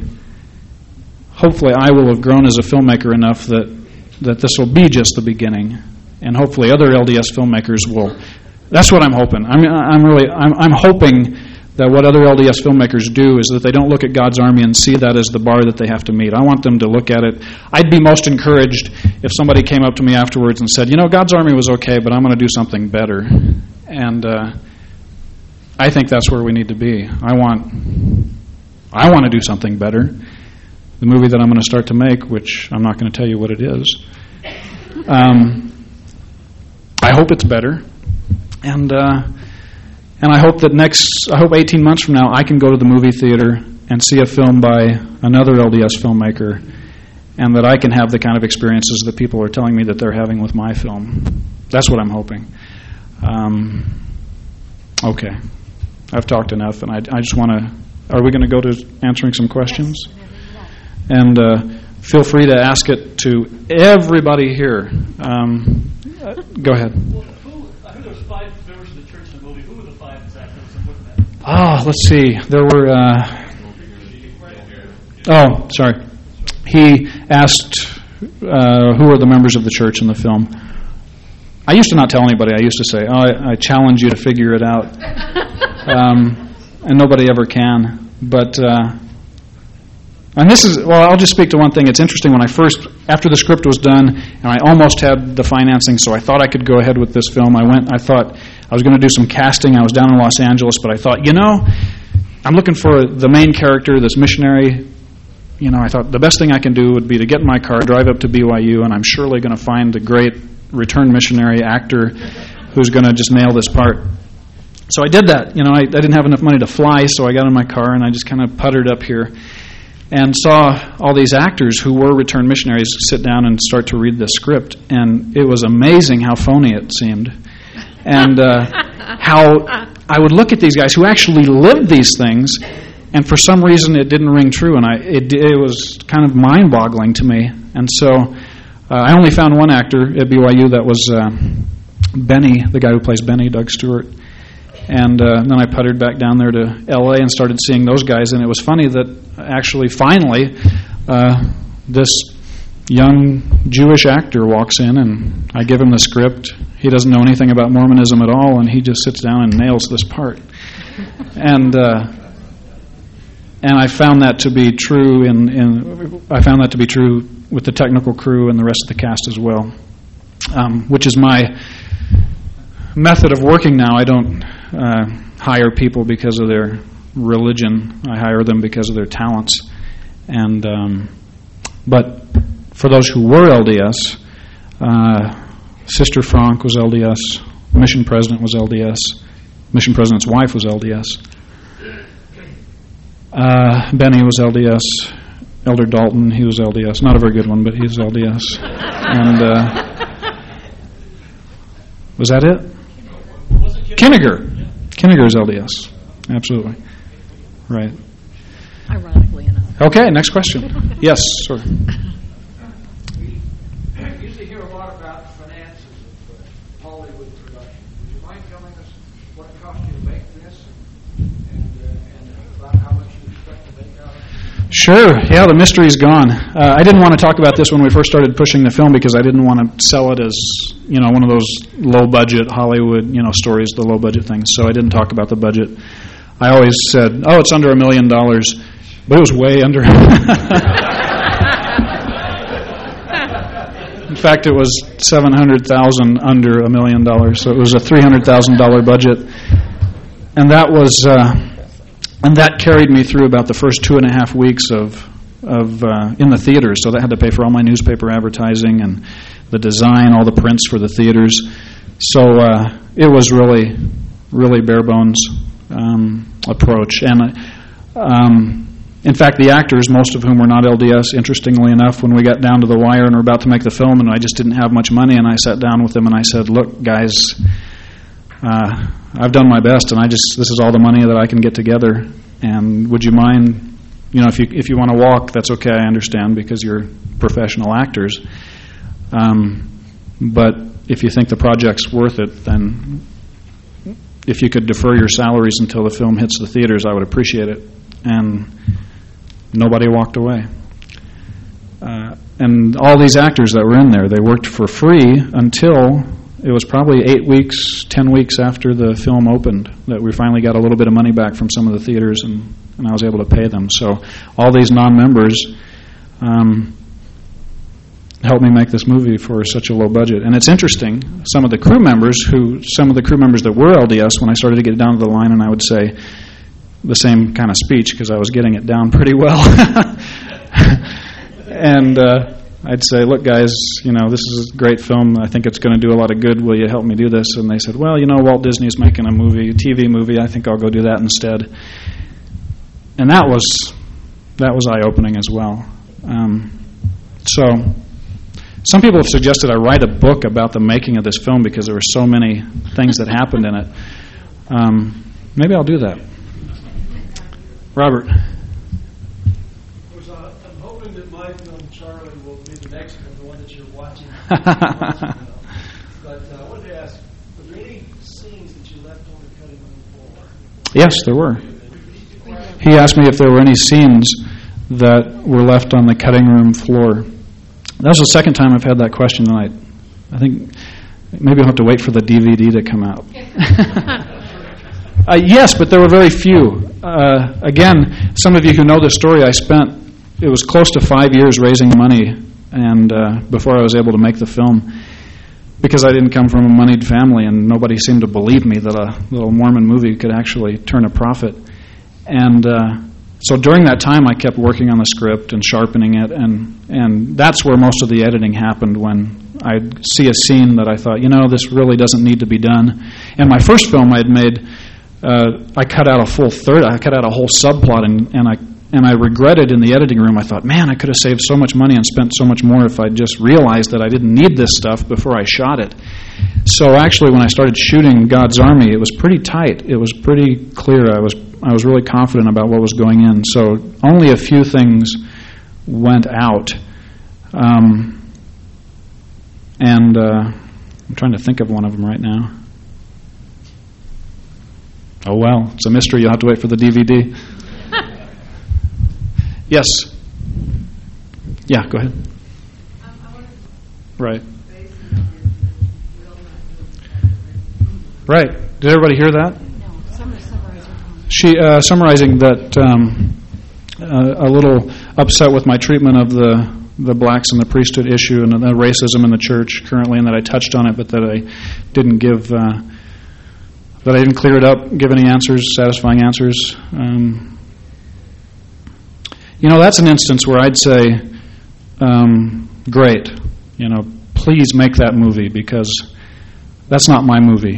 I will have grown as a filmmaker enough that this will be just the beginning, and hopefully other LDS filmmakers will. That's what I'm hoping. I'm hoping that what other LDS filmmakers do is that they don't look at God's Army and see that as the bar that they have to meet. I want them to look at it. I'd be most encouraged if somebody came up to me afterwards and said, God's Army was okay, but I'm going to do something better. And I think that's where we need to be. I want to do something better. The movie that I'm going to start to make, which I'm not going to tell you what it is, I hope it's better. And I hope that 18 months from now I can go to the movie theater and see a film by another LDS filmmaker, and that I can have the kind of experiences that people are telling me that they're having with my film. That's what I'm hoping. Okay. I've talked enough, and I just want to... Are we going to go to answering some questions? And feel free to ask it to everybody here. Go ahead. Let's see. There were... sorry. He asked who are the members of the church in the film. I used to not tell anybody. I used to say, I challenge you to figure it out. And nobody ever can. But... and this is... Well, I'll just speak to one thing. It's interesting. When after the script was done, and I almost had the financing, so I thought I could go ahead with this film, I thought I was going to do some casting. I was down in Los Angeles, but I thought, I'm looking for the main character, this missionary. I thought the best thing I can do would be to get in my car, drive up to BYU, and I'm surely going to find a great returned missionary actor who's going to just nail this part. So I did that. I didn't have enough money to fly, so I got in my car and I just kind of puttered up here and saw all these actors who were returned missionaries sit down and start to read the script. And it was amazing how phony it seemed. And how I would look at these guys who actually lived these things, and for some reason it didn't ring true, and it was kind of mind-boggling to me. And so I only found one actor at BYU that was Benny, the guy who plays Benny, Doug Stewart. And then I puttered back down there to L.A. and started seeing those guys, and it was funny that actually finally this young Jewish actor walks in, and I give him the script. He doesn't know anything about Mormonism at all, and he just sits down and nails this part. And I found that to be true I found that to be true with the technical crew and the rest of the cast as well. which is my method of working now. I don't hire people because of their religion. I hire them because of their talents. And but for those who were LDS, Sister Franck was LDS, Mission President was LDS, Mission President's wife was LDS, Benny was LDS, Elder Dalton, he was LDS, not a very good one, but he was LDS. And was that it? Kinniger. Kinniger is LDS, absolutely. Right. Ironically enough. Okay, next question. Yes, sir. We usually hear a lot about finances of Hollywood production. Would you mind telling us what it cost you to make this and about how much you expect to make out of it? Sure. Yeah, the mystery's gone. I didn't want to talk about this when we first started pushing the film because I didn't want to sell it as, one of those low-budget Hollywood, stories, the low-budget things. So I didn't talk about the budget. I always said, it's under $1 million, but it was way under. In fact, it was $700,000 under $1 million, so it was a $300,000 budget, and that was, and that carried me through about the first 2.5 weeks of in the theaters. So that had to pay for all my newspaper advertising and the design, all the prints for the theaters. So it was really, really bare bones approach. And in fact, the actors, most of whom were not LDS, interestingly enough, when we got down to the wire and were about to make the film, and I just didn't have much money, and I sat down with them and I said, "Look, guys, I've done my best, and this is all the money that I can get together. And would you mind, if you want to walk, that's okay. I understand because you're professional actors. But if you think the project's worth it, then if you could defer your salaries until the film hits the theaters, I would appreciate it." And nobody walked away. And all these actors that were in there, they worked for free until it was probably 8 weeks, 10 weeks after the film opened that we finally got a little bit of money back from some of the theaters, and I was able to pay them. So all these non-members helped me make this movie for such a low budget. And it's interesting, some of the crew members that were LDS, when I started to get down to the line, and I would say the same kind of speech because I was getting it down pretty well. And I'd say, "Look, guys, this is a great film. I think it's going to do a lot of good. Will you help me do this?" And they said, "Well, Walt Disney's making a TV movie. I think I'll go do that instead." And that was eye-opening as well. So some people have suggested I write a book about the making of this film because there were so many things that happened in it. Maybe I'll do that. Robert. I'm hoping that my film, Charlie, will be the next one, the one that you're watching. But I wanted to ask, were there any scenes that you left on the cutting room floor? Yes, there were. He asked me if there were any scenes that were left on the cutting room floor. That was the second time I've had that question tonight. I think maybe I'll have to wait for the DVD to come out. Yes, but there were very few. Again, some of you who know the story, it was close to 5 years raising money and before I was able to make the film because I didn't come from a moneyed family and nobody seemed to believe me that a little Mormon movie could actually turn a profit. And so during that time, I kept working on the script and sharpening it, and that's where most of the editing happened when I'd see a scene that I thought, this really doesn't need to be done. And my first film I had made, I cut out a full third. I cut out a whole subplot, and I regretted in the editing room. I thought, man, I could have saved so much money and spent so much more if I just realized that I didn't need this stuff before I shot it. So actually, when I started shooting God's Army, it was pretty tight. It was pretty clear. I was really confident about what was going in. So only a few things went out. And I'm trying to think of one of them right now. Oh, well, it's a mystery. You'll have to wait for the DVD. Yes. Yeah, go ahead. Right. Right. Did everybody hear that? She summarizing that a little upset with my treatment of the the blacks and the priesthood issue and the racism in the church currently, and that I touched on it, but that I didn't give, that I didn't clear it up, give any answers, satisfying answers. That's an instance where I'd say, great, please make that movie, because that's not my movie.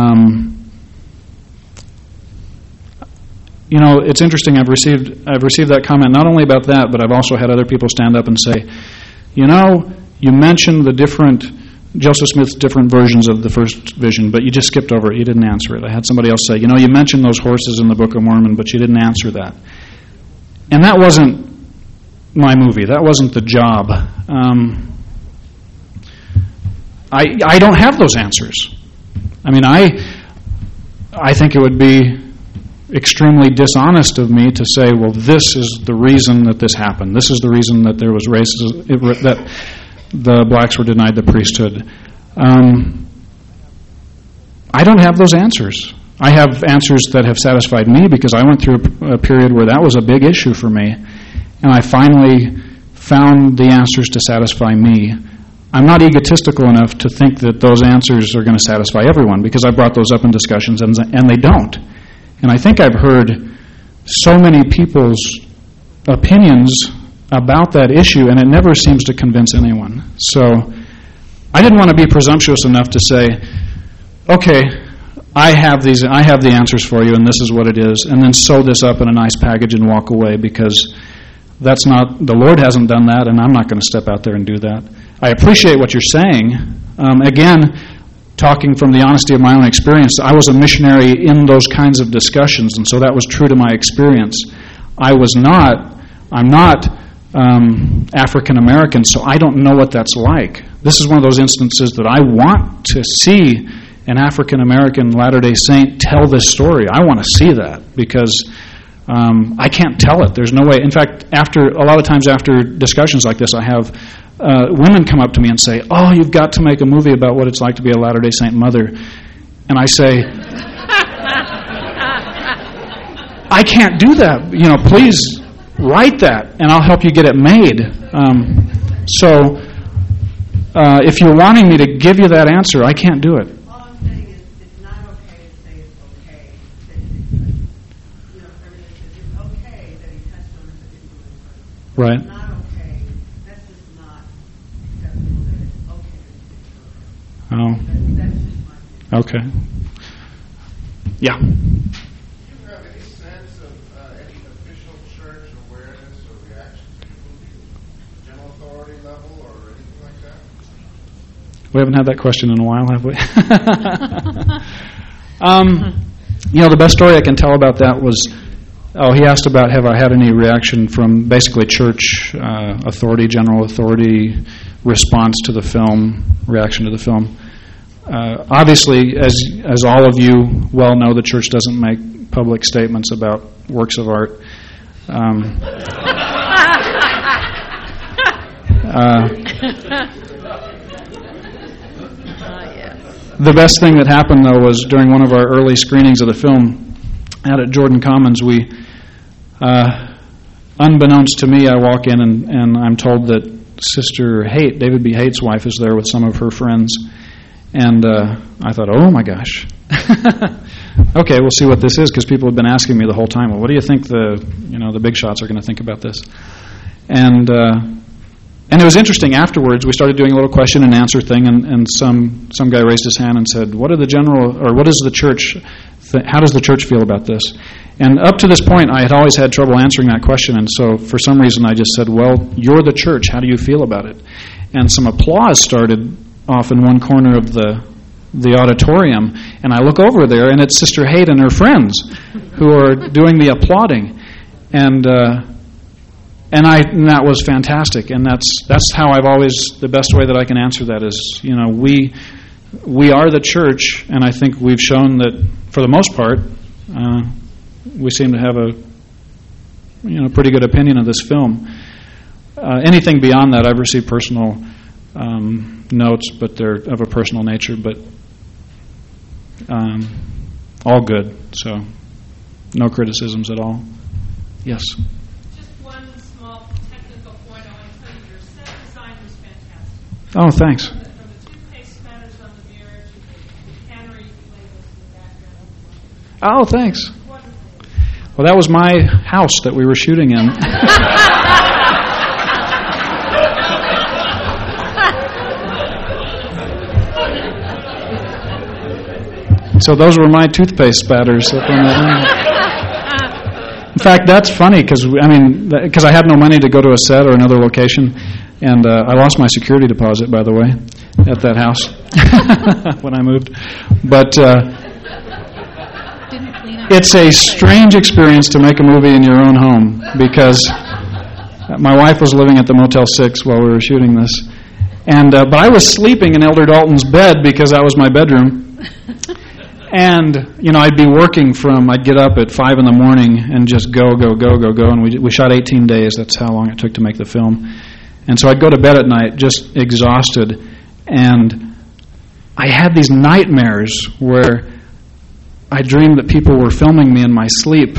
It's interesting. I've received that comment not only about that, but I've also had other people stand up and say, you mentioned Joseph Smith's different versions of the first vision, but you just skipped over it. You didn't answer it. I had somebody else say, you mentioned those horses in the Book of Mormon, but you didn't answer that. And that wasn't my movie. That wasn't the job. I don't have those answers. I think it would be extremely dishonest of me to say, well, this is the reason that this happened. This is the reason that there was racism, that the blacks were denied the priesthood. I don't have those answers. I have answers that have satisfied me because I went through a period where that was a big issue for me, and I finally found the answers to satisfy me. I'm not egotistical enough to think that those answers are going to satisfy everyone, because I brought those up in discussions, and they don't. And I think I've heard so many people's opinions about that issue, and it never seems to convince anyone. So I didn't want to be presumptuous enough to say, okay, I have the answers for you, and this is what it is, and then sew this up in a nice package and walk away, because that's not, the Lord hasn't done that, and I'm not going to step out there and do that. I appreciate what you're saying. Again, talking from the honesty of my own experience, I was a missionary in those kinds of discussions, and so that was true to my experience. I'm not African American, so I don't know what that's like. This is one of those instances that I want to see an African American Latter-day Saint tell this story. I want to see that, because I can't tell it. There's no way. In fact, a lot of times after discussions like this, I have women come up to me and say, oh, you've got to make a movie about what it's like to be a Latter-day Saint mother. And I say, I can't do that. Please write that, and I'll help you get it made. So if you're wanting me to give you that answer, I can't do it. All I'm saying is it's not okay to say it's okay. It's okay that he touched on it. Right. It's not okay. That's just not acceptable that it's okay to Oh. That's just my opinion. Okay. Yeah. Do you have any sense of any official church awareness or reaction to the movie, general authority level or anything like that? We haven't had that question in a while, have we? The best story I can tell about that was, he asked about have I had any reaction from basically church authority, general authority, response to the film, reaction to the film. Obviously, as all of you well know, the church doesn't make public statements about works of art. The best thing that happened, though, was during one of our early screenings of the film out at Jordan Commons, we, unbeknownst to me, I walk in and I'm told that Sister Haight, David B. Haight's wife, is there with some of her friends. And I thought, oh my gosh. Okay, we'll see what this is, because people have been asking me the whole time, well, what do you think the big shots are going to think about this? And it was interesting. Afterwards, we started doing a little question and answer thing, and some guy raised his hand and said, what does the church, how does the church feel about this? And up to this point, I had always had trouble answering that question, and so for some reason I just said, well, you're the church, how do you feel about it? And some applause started off in one corner of the auditorium, and I look over there, and it's Sister Haight and her friends who are doing the applauding, and that was fantastic, and that's how I've always, the best way that I can answer that is, we are the church, and I think we've shown that for the most part, we seem to have a pretty good opinion of this film. Anything beyond that, I've received personal notes, but they're of a personal nature, but all good, so no criticisms at all. Yes? Just one small technical point I want to tell you yourself. Oh, thanks. From the toothpaste spatters on the mirror to the cannery labels in the background. Oh, thanks. Well, that was my house that we were shooting in. So those were my toothpaste spatters. In fact, that's funny because I had no money to go to a set or another location, and I lost my security deposit, by the way, at that house when I moved. But it's a strange experience to make a movie in your own home because my wife was living at the Motel 6 while we were shooting this, and but I was sleeping in Elder Dalton's bed because that was my bedroom. And, I'd be working I'd get up at 5 in the morning and just go. And we shot 18 days. That's how long it took to make the film. And so I'd go to bed at night just exhausted. And I had these nightmares where I dreamed that people were filming me in my sleep.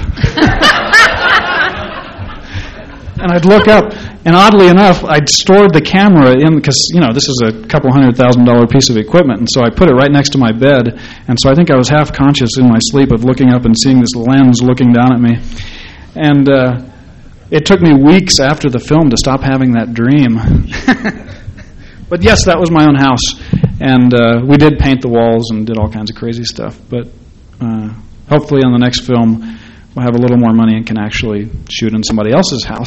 And I'd look up, and oddly enough, I'd stored the camera in, because, this is a couple $100,000 piece of equipment, and so I put it right next to my bed, and so I think I was half conscious in my sleep of looking up and seeing this lens looking down at me. And it took me weeks after the film to stop having that dream. But yes, that was my own house, and we did paint the walls and did all kinds of crazy stuff, but hopefully on the next film, we'll have a little more money and can actually shoot in somebody else's house.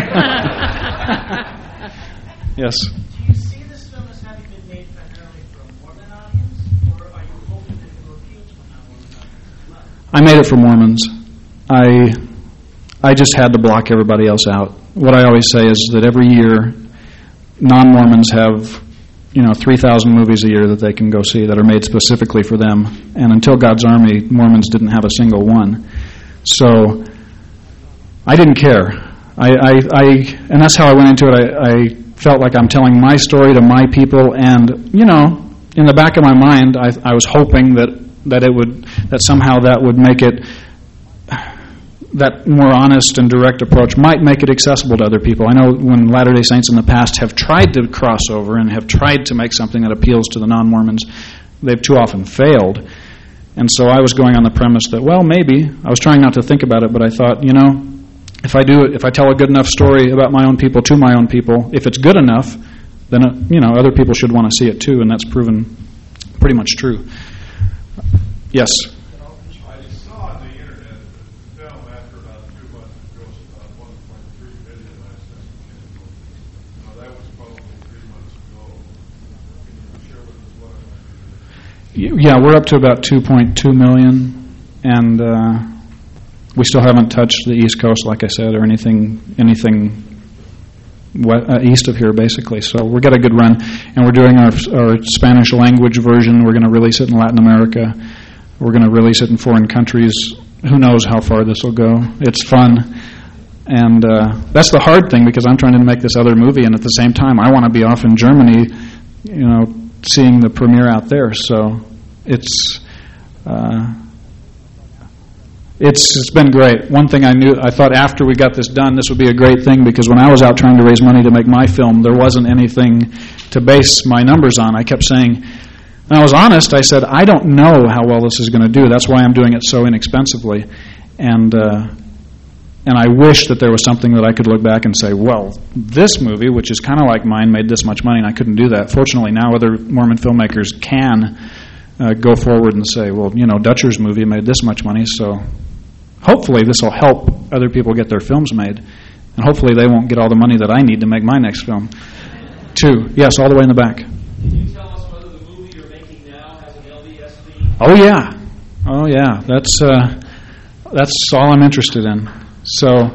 Yes. Do you see this film as having been made primarily for a Mormon audience, or are you hoping that it will appeal to a non-Mormon audience as well? I made it for Mormons. I just had to block everybody else out. What I always say is that every year, non-Mormons have 3,000 movies a year that they can go see that are made specifically for them. And until God's Army, Mormons didn't have a single one. So I didn't care. And that's how I went into it. I felt like I'm telling my story to my people, and in the back of my mind, I was hoping that somehow that would make it, that more honest and direct approach might make it accessible to other people. I know when Latter-day Saints in the past have tried to cross over and have tried to make something that appeals to the non-Mormons, they've too often failed. And so I was going on the premise that, well, maybe. I was trying not to think about it, but I thought, if I tell a good enough story about my own people to my own people, if it's good enough, then, other people should want to see it too, and that's proven pretty much true. Yes? I saw on the internet that the film, after about 2 months, grossed about $1.3 million last estimate. That was probably 3 months ago. Can you share with us what it might be? Yeah, we're up to about 2.2 million, and we still haven't touched the East Coast, like I said, or anything east of here, basically. So we've got a good run, and we're doing our Spanish language version. We're going to release it in Latin America. We're going to release it in foreign countries. Who knows how far this will go? It's fun, and that's the hard thing, because I'm trying to make this other movie, and at the same time, I want to be off in Germany, seeing the premiere out there. So it's been great. One thing I thought after we got this done, this would be a great thing, because when I was out trying to raise money to make my film, there wasn't anything to base my numbers on. I kept saying, and I was honest, I said, I don't know how well this is going to do. That's why I'm doing it so inexpensively. And I wish that there was something that I could look back and say, well, this movie, which is kind of like mine, made this much money, and I couldn't do that. Fortunately, now other Mormon filmmakers can go forward and say, well, Dutcher's movie made this much money, so hopefully this will help other people get their films made, and hopefully they won't get all the money that I need to make my next film. 2, yes, all the way in the back. Can you tell us whether the movie you're making now has an LDS theme? Oh yeah, that's all I'm interested in. So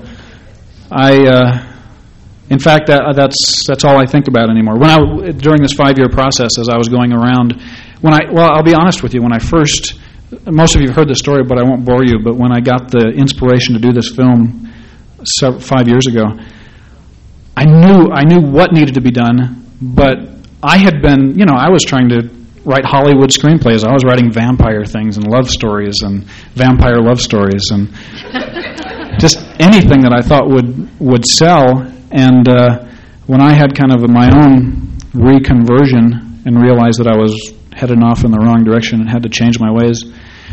in fact, that's all I think about anymore. During this 5-year process, as I was going around, I'll be honest with you, when I first, most of you have heard this story, but I won't bore you, but when I got the inspiration to do this film 5 years ago, I knew what needed to be done, but I had been, I was trying to write Hollywood screenplays. I was writing vampire things and love stories and vampire love stories and just anything that I thought would sell. And when I had kind of my own reconversion and realized that I was heading off in the wrong direction and had to change my ways,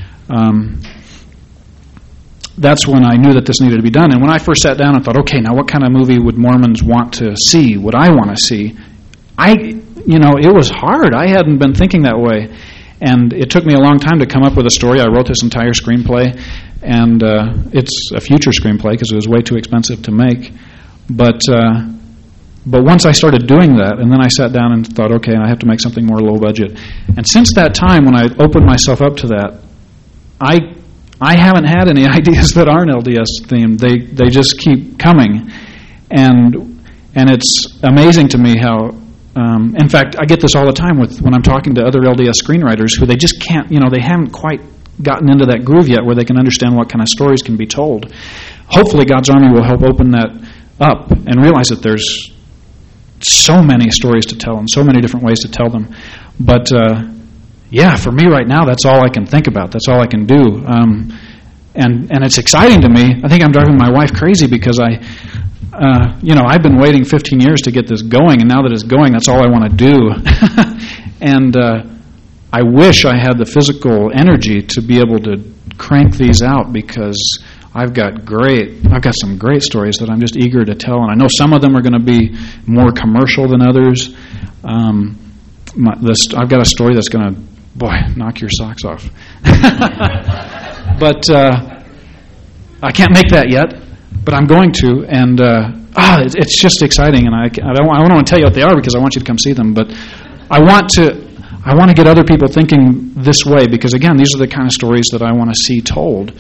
that's when I knew that this needed to be done. And when I first sat down and thought, okay, now what kind of movie would Mormons want to see? Would I want to see? It was hard. I hadn't been thinking that way. And it took me a long time to come up with a story. I wrote this entire screenplay, and it's a future screenplay because it was way too expensive to make. But once I started doing that, and then I sat down and thought, okay, I have to make something more low budget. And since that time, when I opened myself up to that, I haven't had any ideas that aren't LDS themed. They just keep coming, and it's amazing to me how. In fact, I get this all the time when I'm talking to other LDS screenwriters who they just can't. They haven't quite gotten into that groove yet where they can understand what kind of stories can be told. Hopefully, God's Army will help open that up and realize that there's so many stories to tell and so many different ways to tell them. But for me right now, that's all I can think about. That's all I can do. And it's exciting to me. I think I'm driving my wife crazy because I've been waiting 15 years to get this going, and now that it's going, that's all I want to do. And I wish I had the physical energy to be able to crank these out because I've got some great stories that I'm just eager to tell, and I know some of them are going to be more commercial than others. I've got a story that's going to, knock your socks off. But I can't make that yet, but I'm going to, and it's just exciting, and I don't want to tell you what they are because I want you to come see them, but I want to get other people thinking this way because, again, these are the kind of stories that I want to see told.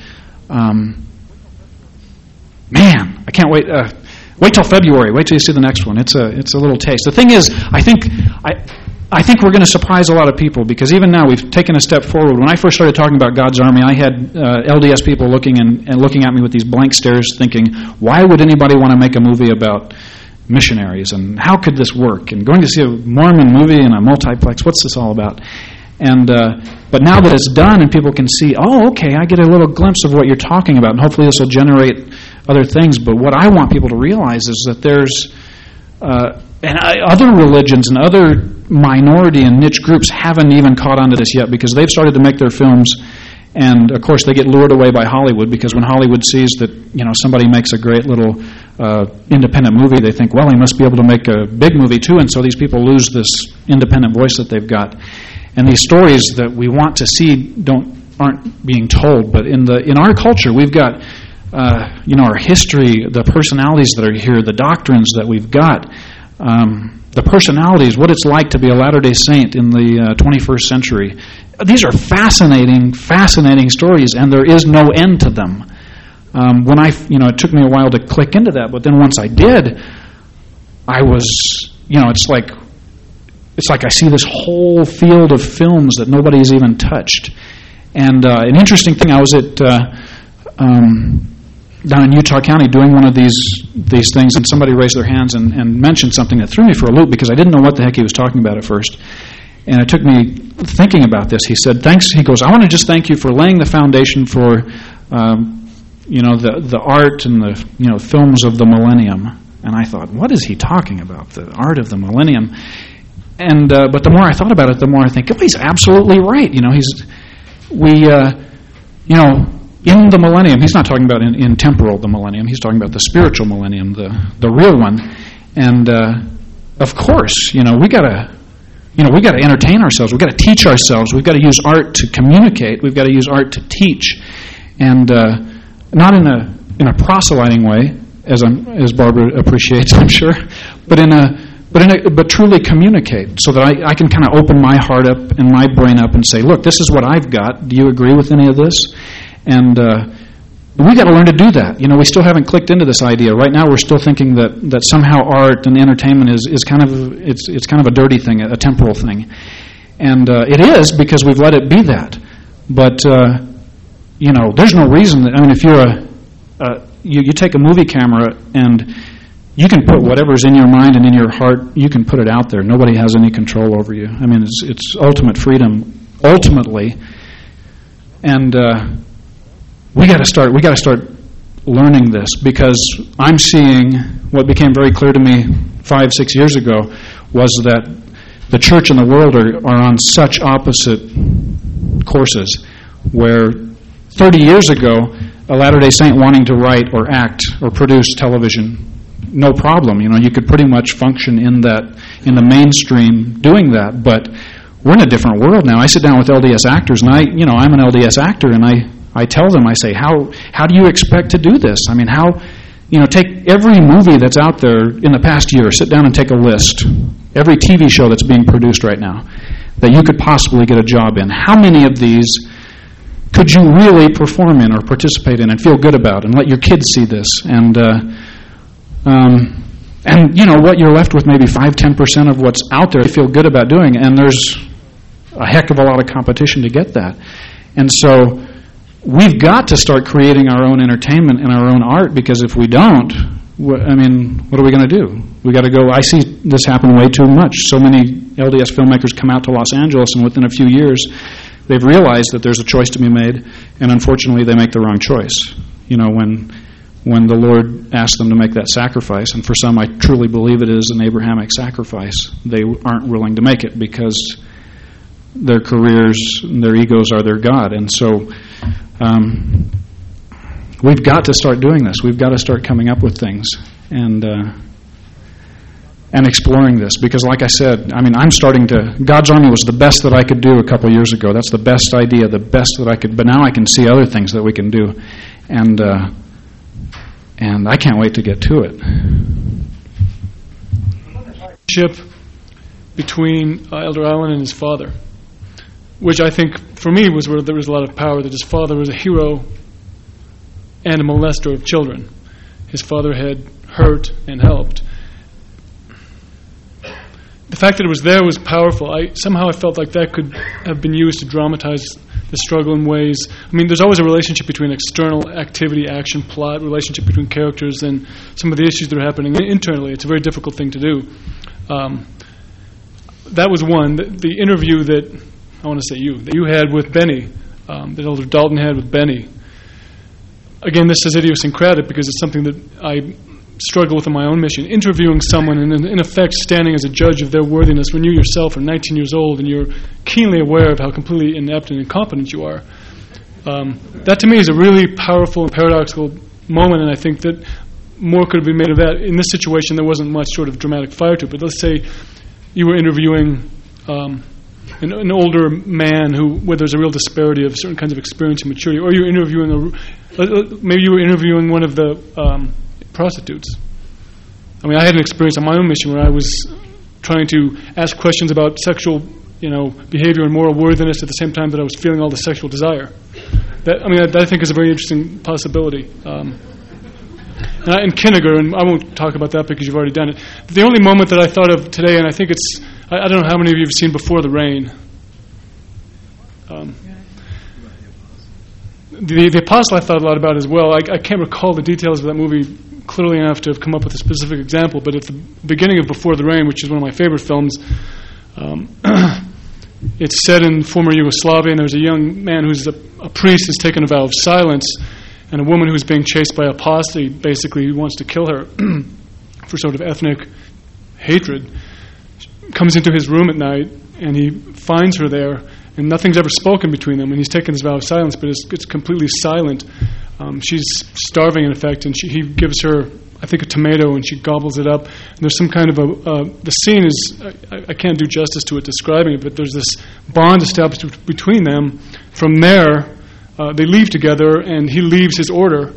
Man, I can't wait. Wait till February. Wait till you see the next one. It's a little taste. The thing is, I think we're going to surprise a lot of people because even now we've taken a step forward. When I first started talking about God's Army, I had LDS people looking at me with these blank stares thinking, why would anybody want to make a movie about missionaries and how could this work? And going to see a Mormon movie in a multiplex, what's this all about? And but now that it's done and people can see, okay, I get a little glimpse of what you're talking about, and hopefully this will generate other things. But what I want people to realize is that there's other religions and other minority and niche groups haven't even caught on to this yet because they've started to make their films, and of course they get lured away by Hollywood because when Hollywood sees that somebody makes a great little independent movie, they think, well, he must be able to make a big movie too, and so these people lose this independent voice that they've got. And these stories that we want to see aren't being told. But in our culture, we've got our history, the personalities that are here, the doctrines that we've got, the personalities, what it's like to be a Latter-day Saint in the 21st century. These are fascinating stories, and there is no end to them. It took me a while to click into that, but then once I did, I was, it's like I see this whole field of films that nobody's even touched. And an interesting thing, I was at down in Utah County doing one of these things, and somebody raised their hands and mentioned something that threw me for a loop because I didn't know what the heck he was talking about at first. And it took me thinking about this. He said, thanks. He goes, I want to just thank you for laying the foundation for the art and the films of the millennium. And I thought, what is he talking about? The art of the millennium. And but the more I thought about it, the more I think, he's absolutely right. In the millennium, he's not talking about in temporal the millennium. He's talking about the spiritual millennium, the real one. And of course, we got to entertain ourselves. We've got to teach ourselves. We've got to use art to communicate. We've got to use art to teach, and not in a proselyting way, as Barbara appreciates, I'm sure, but truly communicate so that I can kind of open my heart up and my brain up and say, look, this is what I've got. Do you agree with any of this? And we got to learn to do that. We still haven't clicked into this idea. Right now, we're still thinking that somehow art and entertainment is kind of a dirty thing, a temporal thing, and it is because we've let it be that. But there's no reason that. If you're you take a movie camera and you can put whatever's in your mind and in your heart, you can put it out there. Nobody has any control over you. It's ultimate freedom, ultimately. And we got to start learning this because I'm seeing what became very clear to me 5-6 years ago was that the church and the world are on such opposite courses, where 30 years ago, a Latter-day Saint wanting to write or act or produce television, no problem. You could pretty much function in the mainstream doing that. But we're in a different world now. I sit down with LDS actors, and I'm an LDS actor, and I tell them, I say, how do you expect to do this? I mean, take every movie that's out there in the past year, sit down and take a list. Every TV show that's being produced right now that you could possibly get a job in. How many of these could you really perform in or participate in and feel good about and let your kids see this? And what you're left with, maybe 5-10% of what's out there you feel good about doing, and there's a heck of a lot of competition to get that. And so we've got to start creating our own entertainment and our own art, because if we don't, what are we going to do? We got to go. I see this happen way too much. So many LDS filmmakers come out to Los Angeles, and within a few years, they've realized that there's a choice to be made, and unfortunately, they make the wrong choice. When the Lord asks them to make that sacrifice, and for some, I truly believe it is an Abrahamic sacrifice, they aren't willing to make it because their careers and their egos are their God. And so we've got to start doing this. We've got to start coming up with things and exploring this, because like I said, I'm starting to... God's Army was the best that I could do a couple years ago. That's the best idea, the best that I could... But now I can see other things that we can do. And I can't wait to get to it. Between Elder Allen and his father, which I think, for me, was where there was a lot of power, that his father was a hero and a molester of children. His father had hurt and helped. The fact that it was there was powerful. Somehow I felt like that could have been used to dramatize the struggle in ways... there's always a relationship between external activity, action, plot, relationship between characters, and some of the issues that are happening internally. It's a very difficult thing to do. That was one. The interview that you had with Benny, that Elder Dalton had with Benny. Again, this is idiosyncratic because it's something that I struggle with in my own mission. Interviewing someone and in effect standing as a judge of their worthiness when you yourself are 19 years old and you're keenly aware of how completely inept and incompetent you are. That to me is a really powerful and paradoxical moment, and I think that more could have been made of that. In this situation, there wasn't much sort of dramatic fire to it, but let's say you were interviewing an older man where there's a real disparity of certain kinds of experience and maturity, or you're interviewing maybe you were interviewing one of the prostitutes. I had an experience on my own mission where I was trying to ask questions about sexual, behavior and moral worthiness at the same time that I was feeling all the sexual desire. That I think is a very interesting possibility. In Kinniger, and I won't talk about that because you've already done it. The only moment that I thought of today, and I think it's, I don't know how many of you have seen Before the Rain. The Apostle I thought a lot about as well. I can't recall the details of that movie clearly enough to have come up with a specific example, but at the beginning of Before the Rain, which is one of my favorite films, it's set in former Yugoslavia, and there's a young man who's a priest who's taken a vow of silence, and a woman who's being chased by apostate, basically, who wants to kill her for sort of ethnic hatred, comes into his room at night, and he finds her there, and nothing's ever spoken between them, and he's taken this vow of silence, but it's completely silent. She's starving, in effect, and he gives her, I think, a tomato, and she gobbles it up. And there's some kind of the scene is, I can't do justice to it describing it, but there's this bond established between them. From there, they leave together, and he leaves his order.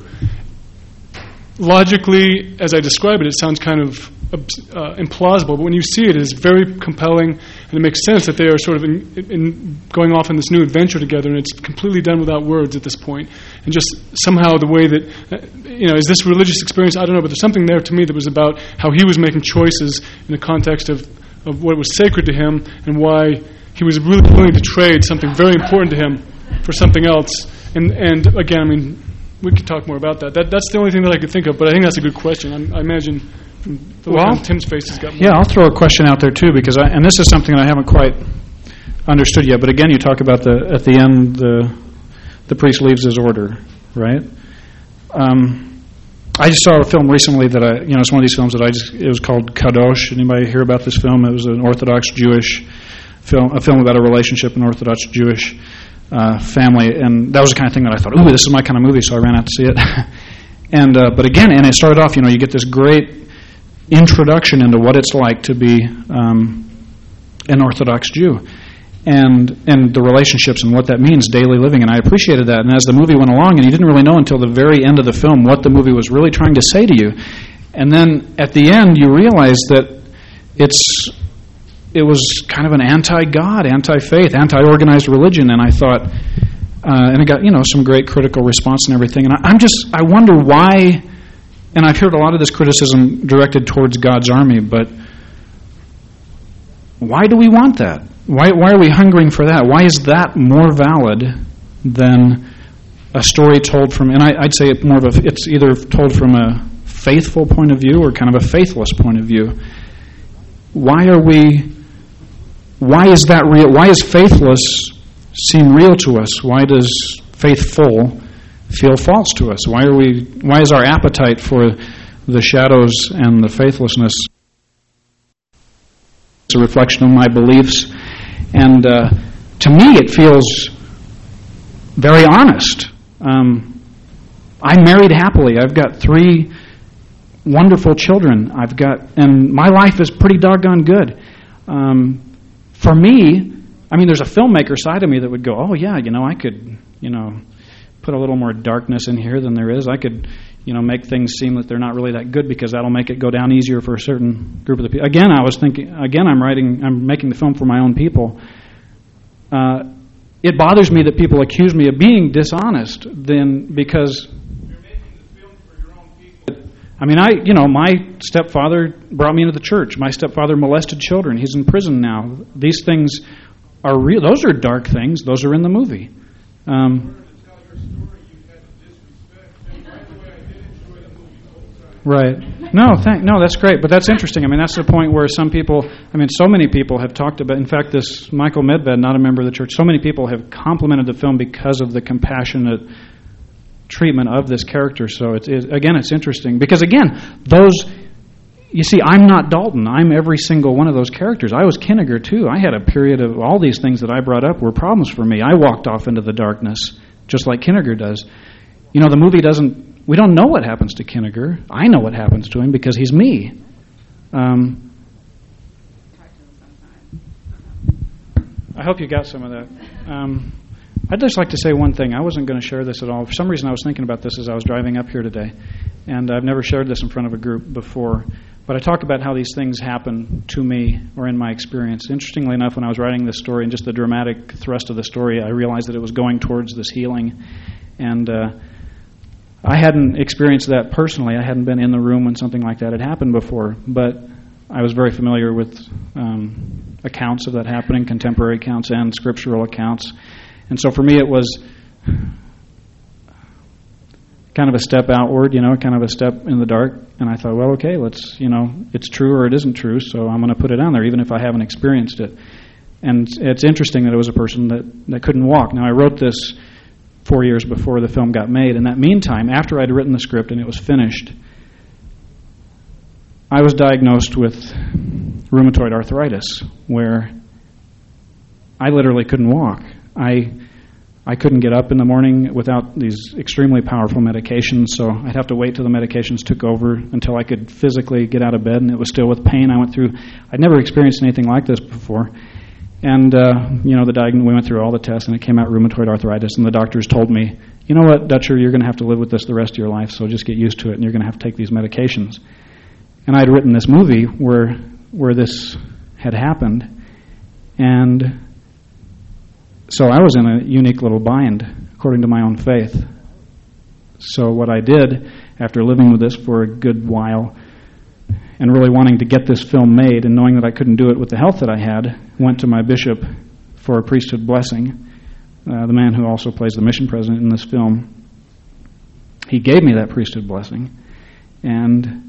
Logically, as I describe it, it sounds kind of implausible, but when you see it, it's very compelling, and it makes sense that they are sort of in going off on this new adventure together, and it's completely done without words at this point. And just somehow the way that, is this religious experience? I don't know, but there's something there to me that was about how he was making choices in the context of what was sacred to him, and why he was really willing to trade something very important to him for something else. And again, we could talk more about that. That's the only thing that I could think of, but I think that's a good question. I imagine from the look on Tim's face has got more. Yeah, I'll throw a question out there too, because and this is something that I haven't quite understood yet. But again, you talk about at the end the priest leaves his order, right? I just saw a film recently that it's one of these films that it was called Kadosh. Anybody hear about this film? It was an Orthodox Jewish film, a film about a relationship in an Orthodox Jewish family, and that was the kind of thing that I thought, ooh, this is my kind of movie, so I ran out to see it. But again, and it started off, you get this great introduction into what it's like to be an Orthodox Jew. And the relationships and what that means, daily living, and I appreciated that. And as the movie went along, and you didn't really know until the very end of the film what the movie was really trying to say to you. And then at the end, you realize that it was kind of an anti-God, anti-faith, anti-organized religion. And I thought, and it got some great critical response and everything. And I wonder why. And I've heard a lot of this criticism directed towards God's army, but why do we want that? Why are we hungering for that? Why is that more valid than a story told from, and I'd say it's either told from a faithful point of view or kind of a faithless point of view. Why is that real? Why is faithless seem real to us? Why does faithful feel false to us? Why is our appetite for the shadows and the faithlessness a reflection of my beliefs? And to me, it feels very honest. I'm married happily. I've got 3 wonderful children. And my life is pretty doggone good. For me, there's a filmmaker side of me that would go, oh yeah, I could, put a little more darkness in here than there is. I could, make things seem that they're not really that good because that'll make it go down easier for a certain group of the people. Again, I'm making the film for my own people. It bothers me that people accuse me of being dishonest because you're making the film for your own people. My stepfather brought me into the church. My stepfather molested children. He's in prison now. These things are real. Those are dark things. Those are in the movie. Right. No, that's great. But that's interesting. That's the point where some people, so many people have talked about, in fact, this Michael Medved, not a member of the church, so many people have complimented the film because of the compassionate treatment of this character. So, it's interesting. Because, again, you see, I'm not Dalton. I'm every single one of those characters. I was Kinniger, too. I had a period of all these things that I brought up were problems for me. I walked off into the darkness, just like Kinniger does. The movie doesn't. We don't know what happens to Kinniger. I know what happens to him because he's me. I hope you got some of that. I'd just like to say one thing. I wasn't going to share this at all. For some reason, I was thinking about this as I was driving up here today, and I've never shared this in front of a group before. But I talk about how these things happen to me or in my experience. Interestingly enough, when I was writing this story and just the dramatic thrust of the story, I realized that it was going towards this healing. And I hadn't experienced that personally. I hadn't been in the room when something like that had happened before, but I was very familiar with accounts of that happening, contemporary accounts and scriptural accounts. And so for me it was kind of a step outward, kind of a step in the dark. And I thought, well, okay, let's, it's true or it isn't true, so I'm going to put it on there even if I haven't experienced it. And it's interesting that it was a person that couldn't walk. Now, I wrote this 4 years before the film got made. In that meantime, after I'd written the script and it was finished, I was diagnosed with rheumatoid arthritis, where I literally couldn't walk. I couldn't get up in the morning without these extremely powerful medications, so I'd have to wait till the medications took over until I could physically get out of bed, and it was still with pain. I'd never experienced anything like this before. And, we went through all the tests, and it came out rheumatoid arthritis, and the doctors told me, you know what, Dutcher, you're going to have to live with this the rest of your life, so just get used to it, and you're going to have to take these medications. And I'd written this movie where this had happened, and so I was in a unique little bind, according to my own faith. So what I did, after living with this for a good while, and really wanting to get this film made and knowing that I couldn't do it with the health that I had, went to my bishop for a priesthood blessing, the man who also plays the mission president in this film. He gave me that priesthood blessing, and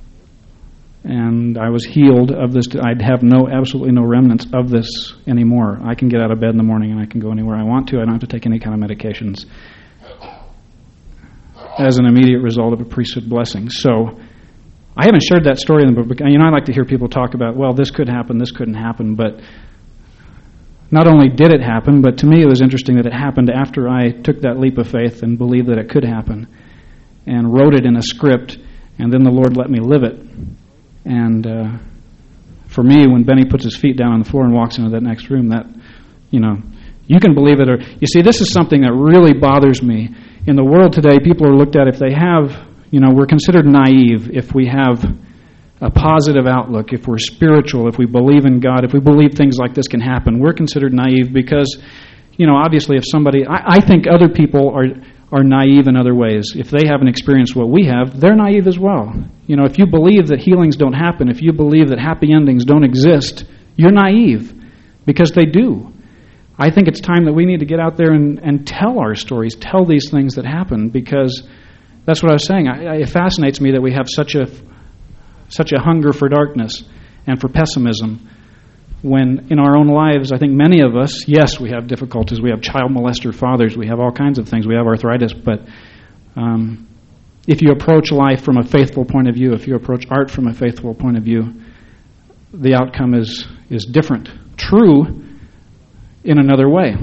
I was healed of this. I'd have absolutely no remnants of this anymore. I can get out of bed in the morning and I can go anywhere I want to. I don't have to take any kind of medications. as an immediate result of a priesthood blessing. So I haven't shared that story in the book. I like to hear people talk about, well, this could happen, this couldn't happen, but not only did it happen, but to me it was interesting that it happened after I took that leap of faith and believed that it could happen and wrote it in a script, and then the Lord let me live it. And for me, when Benny puts his feet down on the floor and walks into that next room, that, you can believe it. Or you see, this is something that really bothers me. In the world today, people are looked at if they have, we're considered naive if we have a positive outlook, if we're spiritual, if we believe in God, if we believe things like this can happen. We're considered naive because, obviously if somebody, I think other people are naive in other ways. If they haven't experienced what we have, they're naive as well. If you believe that healings don't happen, if you believe that happy endings don't exist, you're naive because they do. I think it's time that we need to get out there and tell our stories, tell these things that happen, because that's what I was saying. It fascinates me that we have such a hunger for darkness and for pessimism when in our own lives, I think many of us, yes, we have difficulties. We have child molester fathers. We have all kinds of things. We have arthritis. But if you approach life from a faithful point of view, if you approach art from a faithful point of view, the outcome is different. True in another way.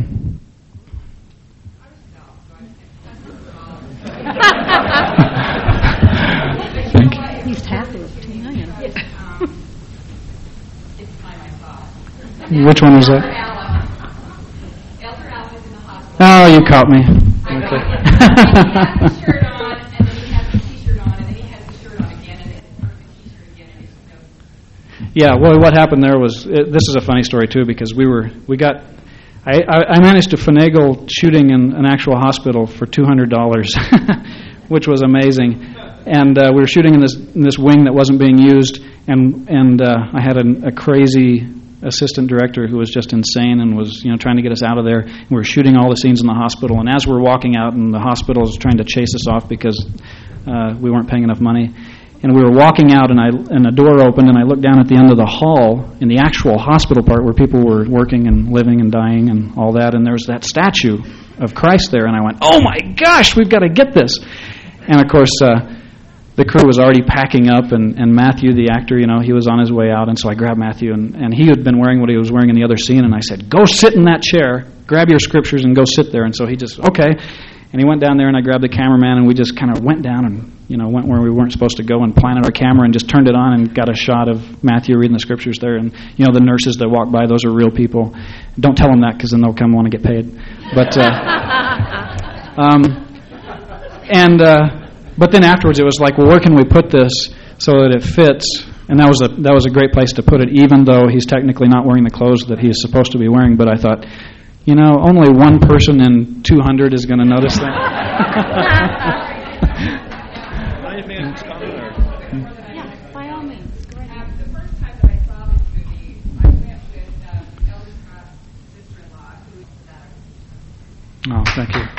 Thank you. He's happy with $2 million. Which one was that? Oh, you caught me. Okay. Yeah, well, what happened there was, this is a funny story too, because I managed to finagle shooting in an actual hospital for $200, which was amazing. And we were shooting in this wing that wasn't being used, and I had a crazy assistant director who was just insane and was trying to get us out of there. And we were shooting all the scenes in the hospital, and as we're walking out, and the hospital was trying to chase us off because we weren't paying enough money. And we were walking out, and a door opened, and I looked down at the end of the hall in the actual hospital part where people were working and living and dying and all that, and there was that statue of Christ there, and I went, oh my gosh, we've got to get this. And of course, the crew was already packing up, and Matthew, the actor, he was on his way out, and so I grabbed Matthew, and he had been wearing what he was wearing in the other scene, and I said, go sit in that chair, grab your scriptures, and go sit there. And so he just, okay. And he went down there, and I grabbed the cameraman, and we just kind of went down and, went where we weren't supposed to go and planted our camera and just turned it on and got a shot of Matthew reading the scriptures there. And, the nurses that walk by, those are real people. Don't tell them that because then they'll come want to get paid. But, but then afterwards it was like, well, where can we put this so that it fits? And that was a great place to put it, even though he's technically not wearing the clothes that he is supposed to be wearing. But I thought, only one person in 200 is going to notice that. Yeah, by all means. Go ahead. The first time that I saw this movie, I went with Elder Scott's sister-in-law, who is that. Oh, thank you.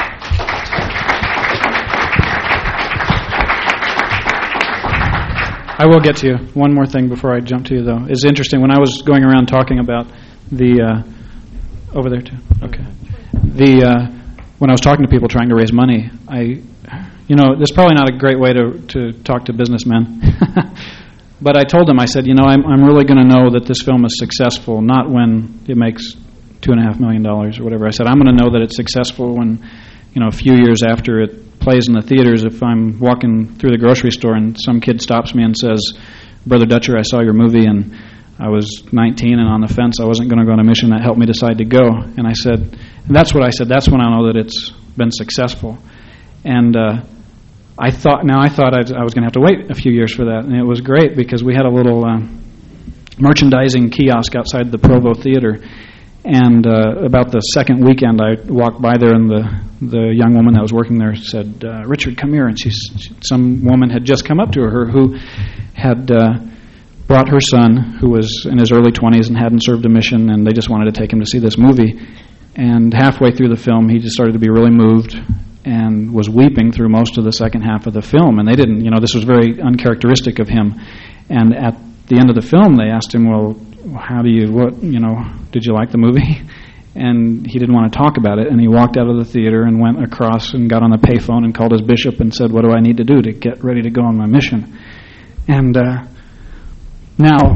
I will get to you. One more thing before I jump to you, though. It's interesting. When I was going around talking about the... over there, too? Okay. When I was talking to people trying to raise money, this is probably not a great way to talk to businessmen. But I told them, I said, I'm really going to know that this film is successful, not when it makes $2.5 million or whatever. I said, I'm going to know that it's successful when, a few years after it plays in the theaters, if I'm walking through the grocery store and some kid stops me and says, Brother Dutcher, I saw your movie and I was 19 and on the fence. I wasn't going to go on a mission. That helped me decide to go. And I said, and that's what I said. That's when I know that it's been successful. And I thought I was going to have to wait a few years for that. And it was great because we had a little merchandising kiosk outside the Provo Theater. And about the second weekend, I walked by there, and the young woman that was working there said, Richard, come here. And some woman had just come up to her who had brought her son, who was in his early 20s and hadn't served a mission, and they just wanted to take him to see this movie. And halfway through the film, he just started to be really moved and was weeping through most of the second half of the film. And they didn't, this was very uncharacteristic of him. And at the end of the film, they asked him, well, did you like the movie? And he didn't want to talk about it, and he walked out of the theater and went across and got on the payphone and called his bishop and said, what do I need to do to get ready to go on my mission? And now,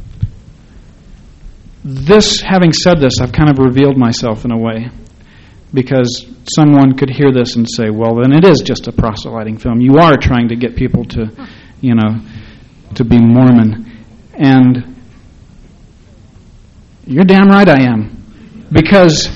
having said this, I've kind of revealed myself in a way, because someone could hear this and say, well, then it is just a proselyting film. You are trying to get people to, to be Mormon. And you're damn right I am. Because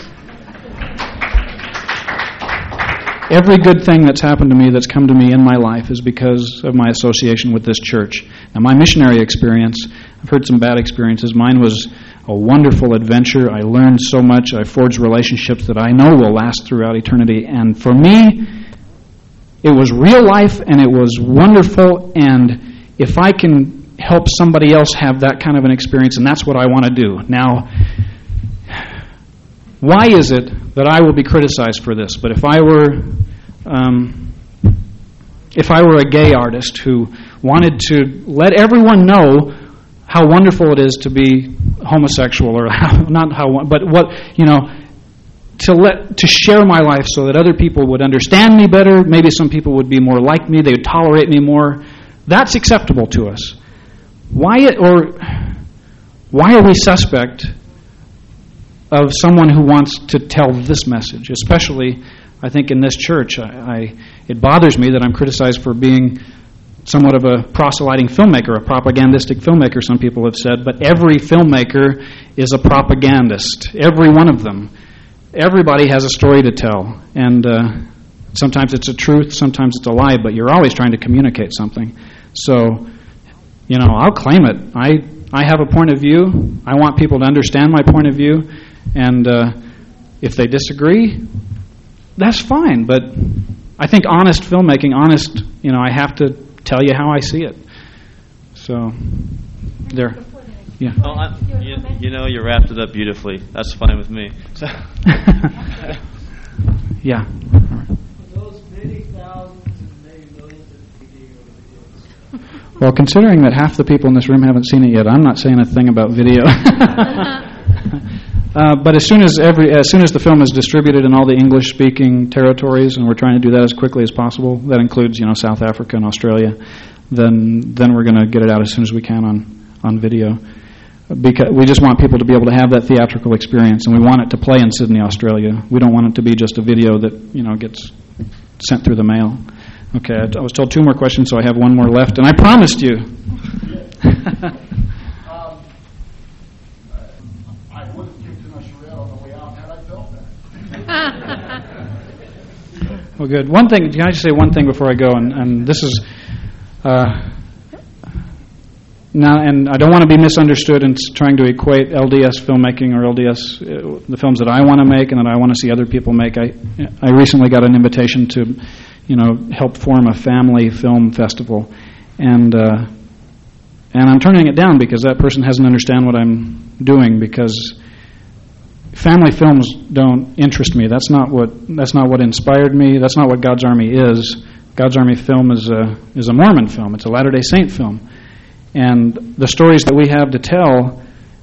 every good thing that's happened to me, that's come to me in my life, is because of my association with this church. Now, my missionary experience, I've heard some bad experiences. Mine was a wonderful adventure. I learned so much. I forged relationships that I know will last throughout eternity. And for me, it was real life, and it was wonderful. And if I can help somebody else have that kind of an experience, and that's what I want to do. Now, why is it that I will be criticized for this? But if I were a gay artist who wanted to let everyone know how wonderful it is to be homosexual, or to share my life so that other people would understand me better, maybe some people would be more like me, they would tolerate me more, that's acceptable to us. Why are we suspect of someone who wants to tell this message? Especially, I think, in this church. It bothers me that I'm criticized for being somewhat of a proselyting filmmaker, a propagandistic filmmaker, some people have said, but every filmmaker is a propagandist. Every one of them. Everybody has a story to tell. And sometimes it's a truth, sometimes it's a lie, but you're always trying to communicate something. So, I'll claim it. I have a point of view. I want people to understand my point of view. And if they disagree, that's fine. But I think honest filmmaking, I have to tell you how I see it. So, there. Yeah. Oh, you wrapped it up beautifully. That's fine with me. So. Yeah. Those many thousands and many millions of videos. Well, considering that half the people in this room haven't seen it yet, I'm not saying a thing about video. But as soon as the film is distributed in all the English-speaking territories, and we're trying to do that as quickly as possible, that includes South Africa and Australia, then we're going to get it out as soon as we can on video. Because we just want people to be able to have that theatrical experience, and we want it to play in Sydney, Australia. We don't want it to be just a video that gets sent through the mail. Okay, I was told 2 more questions, so I have 1 more left, and I promised you. I would have kicked in a charrette on the way out had I felt that. Well, good. One thing, can I just say one thing before I go? And this is... Now, and I don't want to be misunderstood in trying to equate LDS filmmaking or LDS, the films that I want to make and that I want to see other people make. I recently got an invitation to, help form a family film festival, and I'm turning it down because that person doesn't understand what I'm doing, because family films don't interest me. That's not what inspired me. That's not what God's Army is. God's Army film is a Mormon film. It's a Latter-day Saint film. And the stories that we have to tell,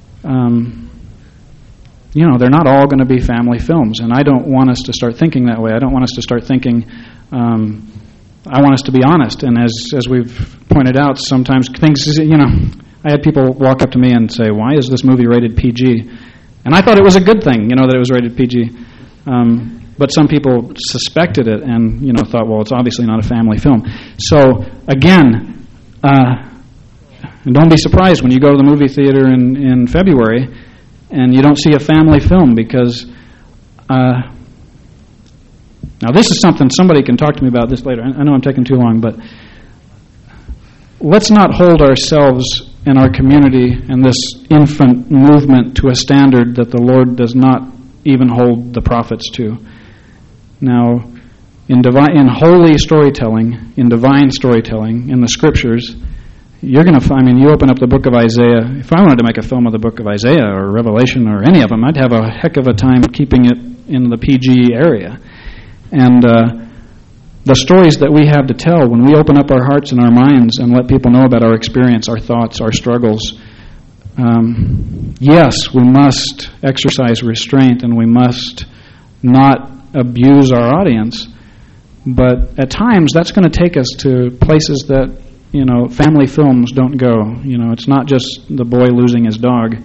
they're not all going to be family films. And I don't want us to start thinking that way. I don't want us to start thinking, I want us to be honest. And as we've pointed out, sometimes things, I had people walk up to me and say, why is this movie rated PG? And I thought it was a good thing, that it was rated PG. But some people suspected it and, thought, well, it's obviously not a family film. So, again, and don't be surprised when you go to the movie theater in February and you don't see a family film, because now this is something, somebody can talk to me about this later. I know I'm taking too long, but let's not hold ourselves and our community and this infant movement to a standard that the Lord does not even hold the prophets to. Now, in holy storytelling, in divine storytelling, in the Scriptures, you're going to find, you open up the book of Isaiah. If I wanted to make a film of the book of Isaiah or Revelation or any of them, I'd have a heck of a time keeping it in the PG area. And the stories that we have to tell, when we open up our hearts and our minds and let people know about our experience, our thoughts, our struggles, yes, we must exercise restraint and we must not abuse our audience, but at times that's going to take us to places that, family films don't go. It's not just the boy losing his dog.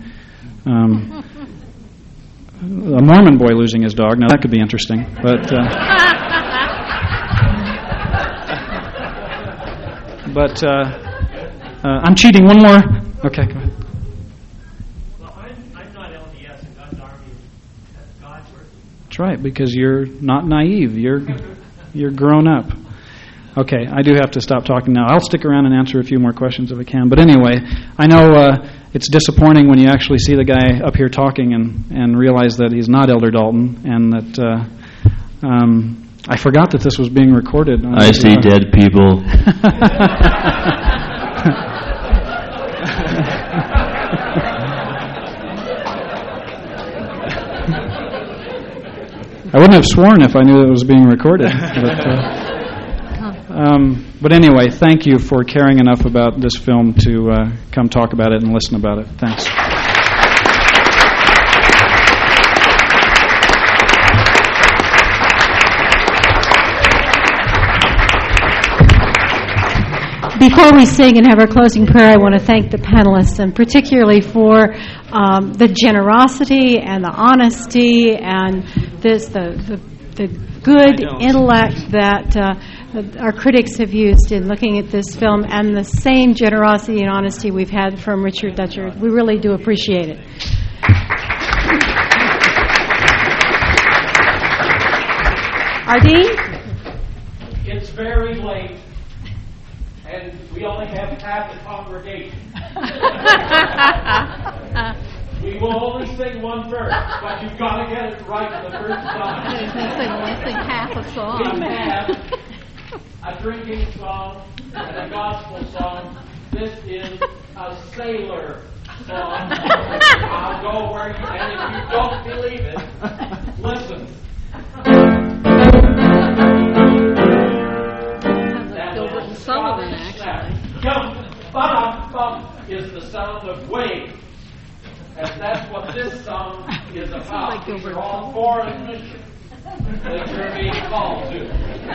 A Mormon boy losing his dog. Now that could be interesting, but I'm cheating. One more. Okay, go ahead. Well, I'm not LDS, and God's army is God's work. That's right, because you're not naive. You're grown up. Okay, I do have to stop talking now. I'll stick around and answer a few more questions if I can. But anyway, I know it's disappointing when you actually see the guy up here talking and realize that he's not Elder Dalton, and that I forgot that this was being recorded. I see dead people. I wouldn't have sworn if I knew that it was being recorded. But anyway, thank you for caring enough about this film to come talk about it and listen about it. Thanks. Before we sing and have our closing prayer, I want to thank the panelists, and particularly for the generosity and the honesty and the good intellect that our critics have used in looking at this film, and the same generosity and honesty we've had from Richard Dutcher. We really do appreciate it. Ardeen? It's very late, and we only have half the congregation. We will only sing one verse, but you've got to get it right the first time. I was going to say, we'll sing half a song. We have a drinking song and a gospel song. This is a sailor song. I'll go where you, and if you don't believe it, listen. Gilbert and Sullivan, actually. Bum is the sound of waves. And that's what this song is about. These are all foreign missions that you're being called to.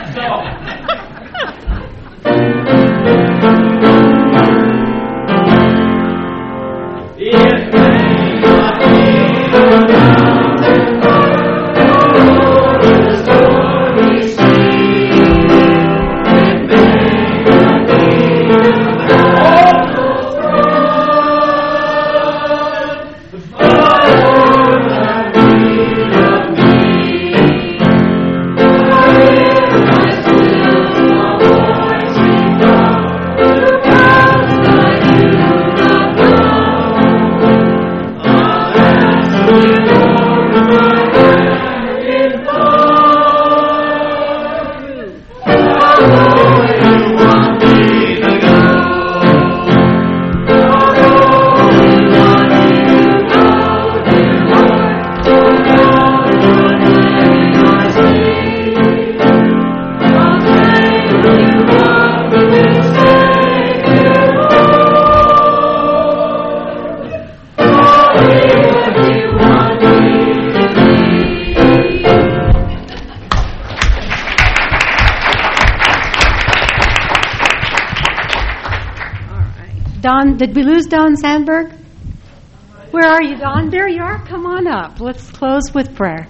So, it may not be a mountain over the stormy sea. It may not be a Don, did we lose Don Sandberg? Where are you, Don? There you are. Come on up. Let's close with prayer.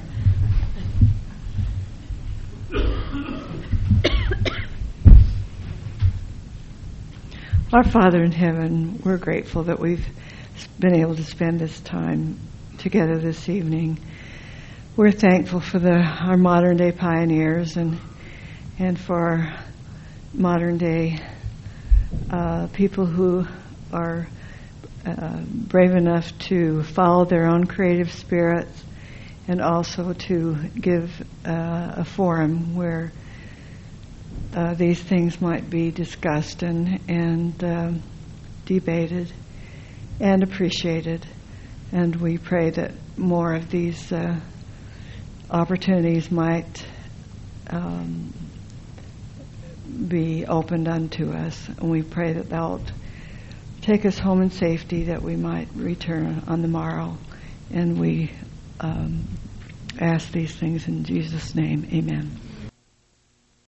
Our Father in heaven, we're grateful that we've been able to spend this time together this evening. We're thankful for our modern day pioneers and for our modern day people who are brave enough to follow their own creative spirits, and also to give a forum where these things might be discussed and debated and appreciated. And we pray that more of these opportunities might be opened unto us. And we pray that thou take us home in safety, that we might return on the morrow. And we ask these things in Jesus' name. Amen.